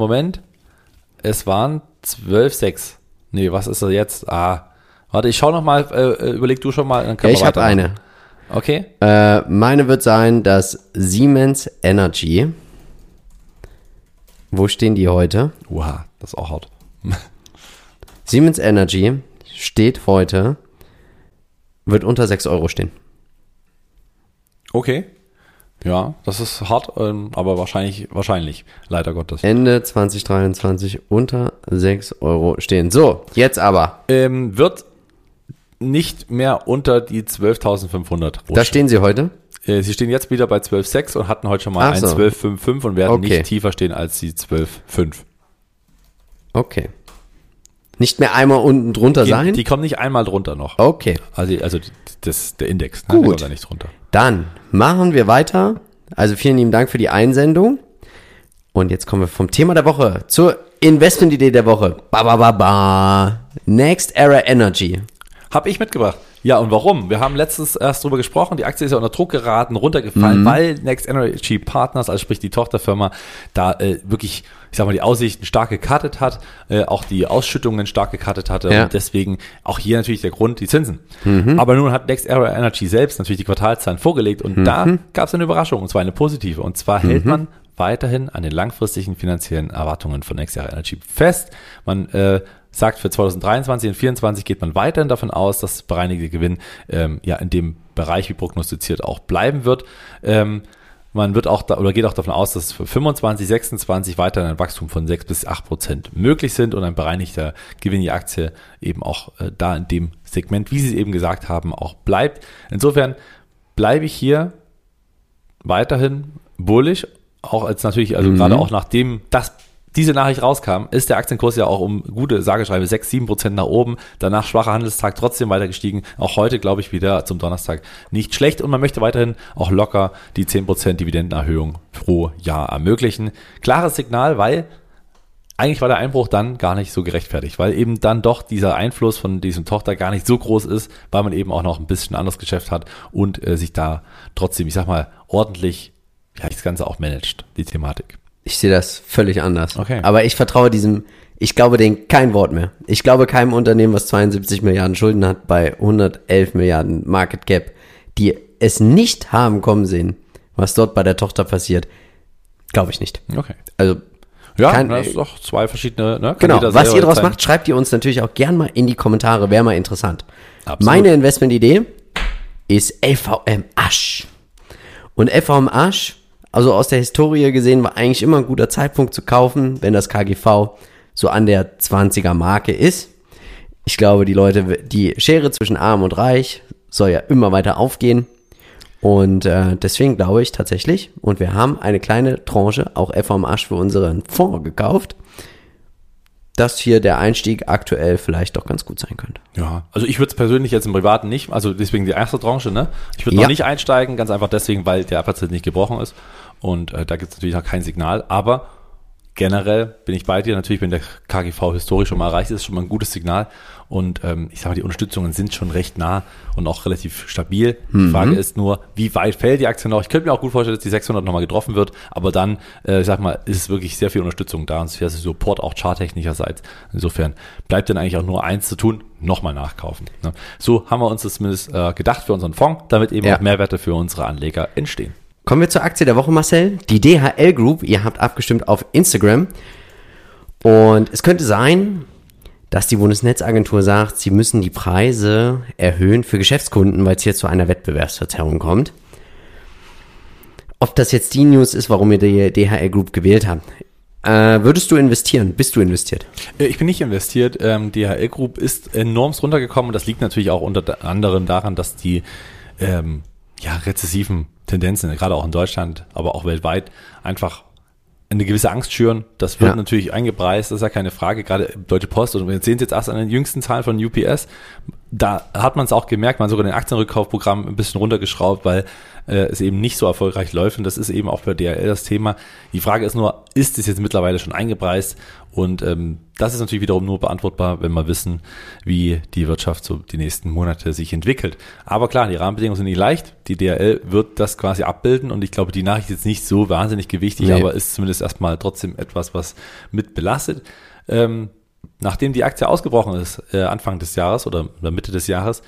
12,6. Nee, was ist er jetzt? Warte, ich schau noch mal, überleg du schon mal. Dann können ich habe eine. Okay. Meine wird sein, dass Siemens Energy, wo stehen die heute? Oha, das ist auch hart. Siemens Energy steht heute, wird unter 6 Euro stehen. Okay. Ja, das ist hart, aber wahrscheinlich, leider Gottes. Ende 2023 unter 6 Euro stehen. So, jetzt aber. Wird nicht mehr unter die 12.500. Da stehen sie heute? Sie stehen jetzt wieder bei 12,6 und hatten heute schon mal so. 12,55 und werden nicht tiefer stehen als die 12,5. Okay. Nicht mehr einmal unten drunter sein? Die kommen nicht einmal drunter noch. Okay. Also der Index, Gut. Der kommt da nicht drunter. Dann machen wir weiter. Also vielen lieben Dank für die Einsendung. Und jetzt kommen wir vom Thema der Woche zur Investmentidee der Woche. Next Era Energy. Hab ich mitgebracht. Ja, und warum? Wir haben letztens erst drüber gesprochen, die Aktie ist ja unter Druck geraten, runtergefallen, weil Next Energy Partners, also sprich die Tochterfirma, da wirklich, ich sag mal, die Aussichten stark gecuttet hat, auch die Ausschüttungen stark gecuttet hatte und deswegen auch hier natürlich der Grund, die Zinsen. Aber nun hat Next Era Energy selbst natürlich die Quartalszahlen vorgelegt und da gab es eine Überraschung, und zwar eine positive. Und zwar hält man weiterhin an den langfristigen finanziellen Erwartungen von Next Era Energy fest. Man sagt, für 2023 und 2024 geht man weiterhin davon aus, dass das bereinigte Gewinn in dem Bereich wie prognostiziert auch bleiben wird. Man wird auch geht auch davon aus, dass für 25, 26 weiterhin ein Wachstum von 6-8% möglich sind und ein bereinigter Gewinn die Aktie eben auch da in dem Segment, wie Sie es eben gesagt haben, auch bleibt. Insofern bleibe ich hier weiterhin bullish, auch als natürlich, also gerade auch nachdem diese Nachricht rauskam, ist der Aktienkurs ja auch um gute, sage schreibe, 6-7% nach oben. Danach schwacher Handelstag, trotzdem weiter gestiegen. Auch heute, glaube ich, wieder zum Donnerstag nicht schlecht. Und man möchte weiterhin auch locker die 10% Dividendenerhöhung pro Jahr ermöglichen. Klares Signal, weil eigentlich war der Einbruch dann gar nicht so gerechtfertigt, weil eben dann doch dieser Einfluss von diesem Tochter gar nicht so groß ist, weil man eben auch noch ein bisschen anderes Geschäft hat und sich da trotzdem, ich sag mal, ordentlich das Ganze auch managt, die Thematik. Ich sehe das völlig anders. Okay. Aber ich vertraue ich glaube denen kein Wort mehr. Ich glaube keinem Unternehmen, was 72 Milliarden Schulden hat, bei 111 Milliarden Market Cap, die es nicht haben kommen sehen, was dort bei der Tochter passiert, glaube ich nicht. Okay. Also, ja, das ist doch zwei verschiedene, ne? Genau, was ihr daraus macht, schreibt ihr uns natürlich auch gern mal in die Kommentare, wäre mal interessant. Absolut. Meine Investmentidee ist LVM Asch. Und LVM Asch, also aus der Historie gesehen, war eigentlich immer ein guter Zeitpunkt zu kaufen, wenn das KGV so an der 20er Marke ist. Ich glaube, die Schere zwischen Arm und Reich soll ja immer weiter aufgehen. Und deswegen glaube ich tatsächlich, und wir haben eine kleine Tranche, auch LVM Asch für unseren Fonds gekauft, dass hier der Einstieg aktuell vielleicht doch ganz gut sein könnte. Ja, also ich würde es persönlich jetzt im Privaten nicht, also deswegen die erste Tranche, ne? Ich würde noch nicht einsteigen, ganz einfach deswegen, weil der Abwärtstrend nicht gebrochen ist und da gibt es natürlich noch kein Signal, aber generell bin ich bei dir, natürlich, wenn der KGV historisch schon mal erreicht ist, schon mal ein gutes Signal und ich sage mal, die Unterstützungen sind schon recht nah und auch relativ stabil. Die Frage ist nur, wie weit fällt die Aktie noch? Ich könnte mir auch gut vorstellen, dass die 600 nochmal getroffen wird, aber dann, ich sag mal, ist wirklich sehr viel Unterstützung da und sehr viel Support auch charttechnischerseits. Insofern bleibt dann eigentlich auch nur eins zu tun, nochmal nachkaufen. Ne? So haben wir uns das zumindest gedacht für unseren Fonds, damit eben auch Mehrwerte für unsere Anleger entstehen. Kommen wir zur Aktie der Woche, Marcel. Die DHL Group, ihr habt abgestimmt auf Instagram. Und es könnte sein, dass die Bundesnetzagentur sagt, sie müssen die Preise erhöhen für Geschäftskunden, weil es hier zu einer Wettbewerbsverzerrung kommt. Ob das jetzt die News ist, warum ihr die DHL Group gewählt habt. Würdest du investieren? Bist du investiert? Ich bin nicht investiert. DHL Group ist enorm runtergekommen und das liegt natürlich auch unter anderem daran, dass die rezessiven Tendenzen, gerade auch in Deutschland, aber auch weltweit, einfach eine gewisse Angst schüren. Das wird natürlich eingepreist, das ist ja keine Frage. Gerade Deutsche Post, und wir sehen es jetzt erst an den jüngsten Zahlen von UPS, da hat man es auch gemerkt, man hat sogar den Aktienrückkaufprogramm ein bisschen runtergeschraubt, weil es eben nicht so erfolgreich läuft und das ist eben auch bei DHL das Thema. Die Frage ist nur, ist es jetzt mittlerweile schon eingepreist? Und das ist natürlich wiederum nur beantwortbar, wenn wir wissen, wie die Wirtschaft so die nächsten Monate sich entwickelt. Aber klar, die Rahmenbedingungen sind nicht leicht. Die DHL wird das quasi abbilden und ich glaube, die Nachricht ist jetzt nicht so wahnsinnig gewichtig, aber ist zumindest erstmal trotzdem etwas, was mit belastet. Nachdem die Aktie ausgebrochen ist, Anfang des Jahres oder Mitte des Jahres,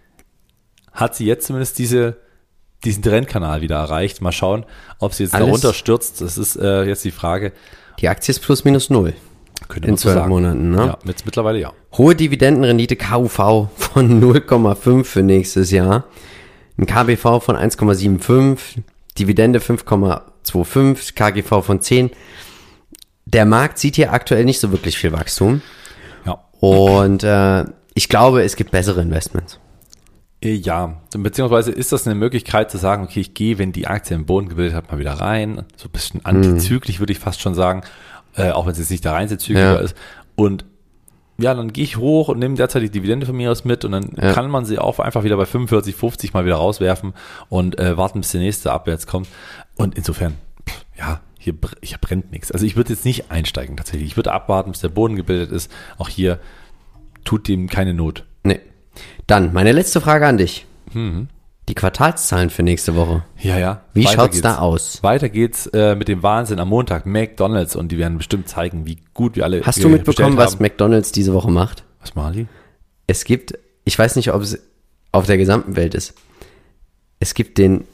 hat sie jetzt zumindest diesen Trendkanal wieder erreicht. Mal schauen, ob sie jetzt darunter stürzt. Das ist jetzt die Frage. Die Aktie ist plus minus null. In 12 Monaten, ne? Ja, jetzt mittlerweile ja. Hohe Dividendenrendite KUV von 0,5 für nächstes Jahr. Ein KBV von 1,75, Dividende 5,25, KGV von 10. Der Markt sieht hier aktuell nicht so wirklich viel Wachstum. Ja. Und ich glaube, es gibt bessere Investments. Ja, beziehungsweise ist das eine Möglichkeit zu sagen, okay, ich gehe, wenn die Aktie im Boden gebildet hat, mal wieder rein. So ein bisschen antizyklisch würde ich fast schon sagen, auch wenn es jetzt nicht der reinste Zykliker ist. Und ja, dann gehe ich hoch und nehme derzeit die Dividende von mir aus mit und dann kann man sie auch einfach wieder bei 45, 50 mal wieder rauswerfen und warten, bis der nächste abwärts kommt. Und insofern, hier brennt nichts. Also ich würde jetzt nicht einsteigen tatsächlich. Ich würde abwarten, bis der Boden gebildet ist. Auch hier tut dem keine Not. Nee. Dann, meine letzte Frage an dich. Die Quartalszahlen für nächste Woche. Ja. Wie schaut's da aus? Weiter geht's mit dem Wahnsinn am Montag. McDonald's und die werden bestimmt zeigen, wie gut wir alle Hast du mitbekommen, was McDonald's diese Woche macht? Was machen die? Es gibt, ich weiß nicht, ob es auf der gesamten Welt ist. Es gibt den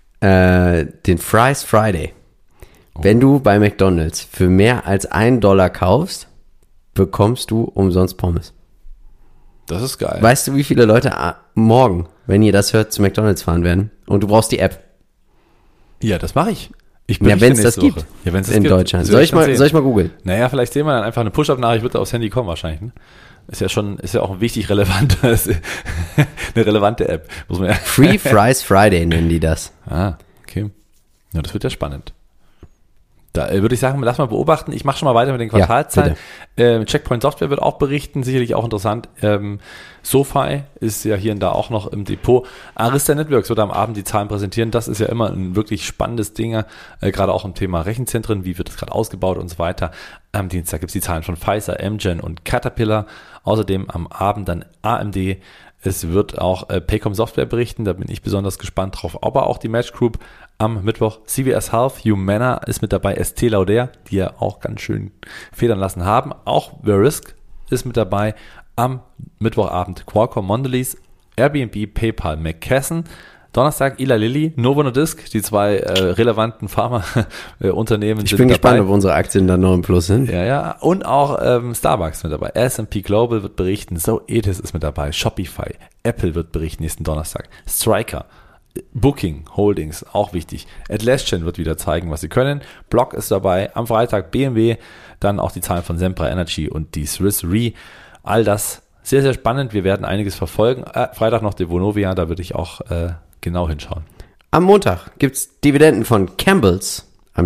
Fries Friday. Wenn du bei McDonald's für mehr als $1 kaufst, bekommst du umsonst Pommes. Das ist geil. Weißt du, wie viele Leute morgen, wenn ihr das hört, zu McDonald's fahren werden? Und du brauchst die App. Ja, das mache ich. Wenn es das gibt. Ja, wenn es in Deutschland. Soll ich mal googeln? Naja, vielleicht sehen wir dann einfach eine Push-Up-Nachricht, wird aufs Handy kommen wahrscheinlich. Ne? Ist ja auch ein wichtig relevant, eine relevante App. Muss man Free Fries Friday nennen die das. Okay. Ja, das wird ja spannend. Da würde ich sagen, lass mal beobachten. Ich mache schon mal weiter mit den Quartalszahlen. Checkpoint Software wird auch berichten, sicherlich auch interessant. SoFi ist ja hier und da auch noch im Depot. Arista Networks wird am Abend die Zahlen präsentieren. Das ist ja immer ein wirklich spannendes Ding, gerade auch im Thema Rechenzentren. Wie wird das gerade ausgebaut und so weiter. Am Dienstag gibt es die Zahlen von Pfizer, Amgen und Caterpillar. Außerdem am Abend dann AMD. Es wird auch Paycom Software berichten, da bin ich besonders gespannt drauf. Aber auch die Match Group am Mittwoch. CVS Health, Humana ist mit dabei, ST Lauder, die ja auch ganz schön federn lassen haben. Auch Verisk ist mit dabei am Mittwochabend. Qualcomm, Mondelez, Airbnb, PayPal, McKesson. Donnerstag Eli Lilly, Novo Nordisk, die zwei relevanten Pharma-Unternehmen. Ich bin gespannt, ob unsere Aktien dann noch im Plus sind. Ja. Und auch Starbucks mit dabei. S&P Global wird berichten. Zoetis ist mit dabei. Shopify. Apple wird berichten nächsten Donnerstag. Stryker. Booking Holdings, auch wichtig. Atlassian wird wieder zeigen, was sie können. Block ist dabei. Am Freitag BMW. Dann auch die Zahlen von Sempra Energy und die Swiss Re. All das sehr, sehr spannend. Wir werden einiges verfolgen. Freitag noch die Vonovia. Da würde ich auch genau hinschauen. Am Montag gibt's Dividenden von Campbell's. Am Dienstag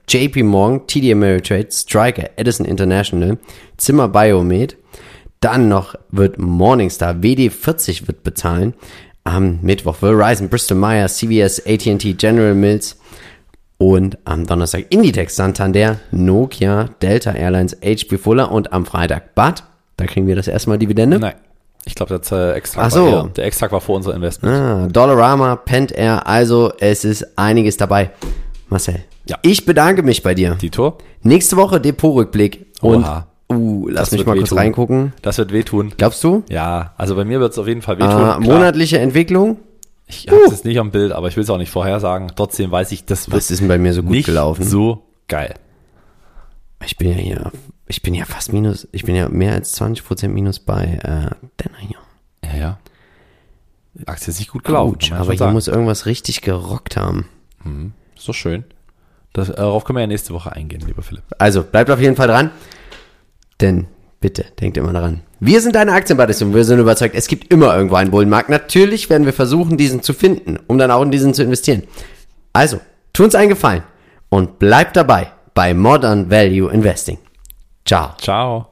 JP Morgan, TD Ameritrade, Stryker, Edison International, Zimmer Biomed. Dann noch wird Morningstar, WD40 wird bezahlen. Am Mittwoch Verizon, Bristol Myers, CVS, AT&T, General Mills. Und am Donnerstag Inditex, Santander, Nokia, Delta Airlines, HP Fuller und am Freitag BAT. Da kriegen wir das erste Mal Dividende. Nein. Ich glaube, der Extrakt der Extrakt war vor unser Investment. Dollarama, Pentair, also es ist einiges dabei. Marcel, Ja. Ich bedanke mich bei dir. Dito? Nächste Woche Depotrückblick. Und Oha. lass Das mich wird mal kurz wehtun. reingucken. Das wird wehtun. Glaubst du? Ja, also bei mir wird es auf jeden Fall wehtun. Klar, Monatliche Entwicklung? ich habe es jetzt nicht am Bild, aber ich will es auch nicht vorhersagen. Trotzdem weiß ich, das wird Was ist denn bei mir so gut nicht gelaufen? so geil. Ich bin ja fast minus, ich bin ja mehr als 20% minus bei Denner hier. Ja. Die Aktie ist nicht gut gelaufen. Ouch, kann man aber schon hier sagen. muss irgendwas richtig gerockt haben. Ist doch schön. Darauf können wir ja nächste Woche eingehen, lieber Philipp. Also, bleibt auf jeden Fall dran. Denn, bitte, denkt immer daran. Wir sind deine Aktienbuddies und wir sind überzeugt, es gibt immer irgendwo einen Bullenmarkt. Natürlich werden wir versuchen, diesen zu finden, um dann auch in diesen zu investieren. Also, tu uns einen Gefallen und bleib dabei bei Modern Value Investing. Ciao. Ciao.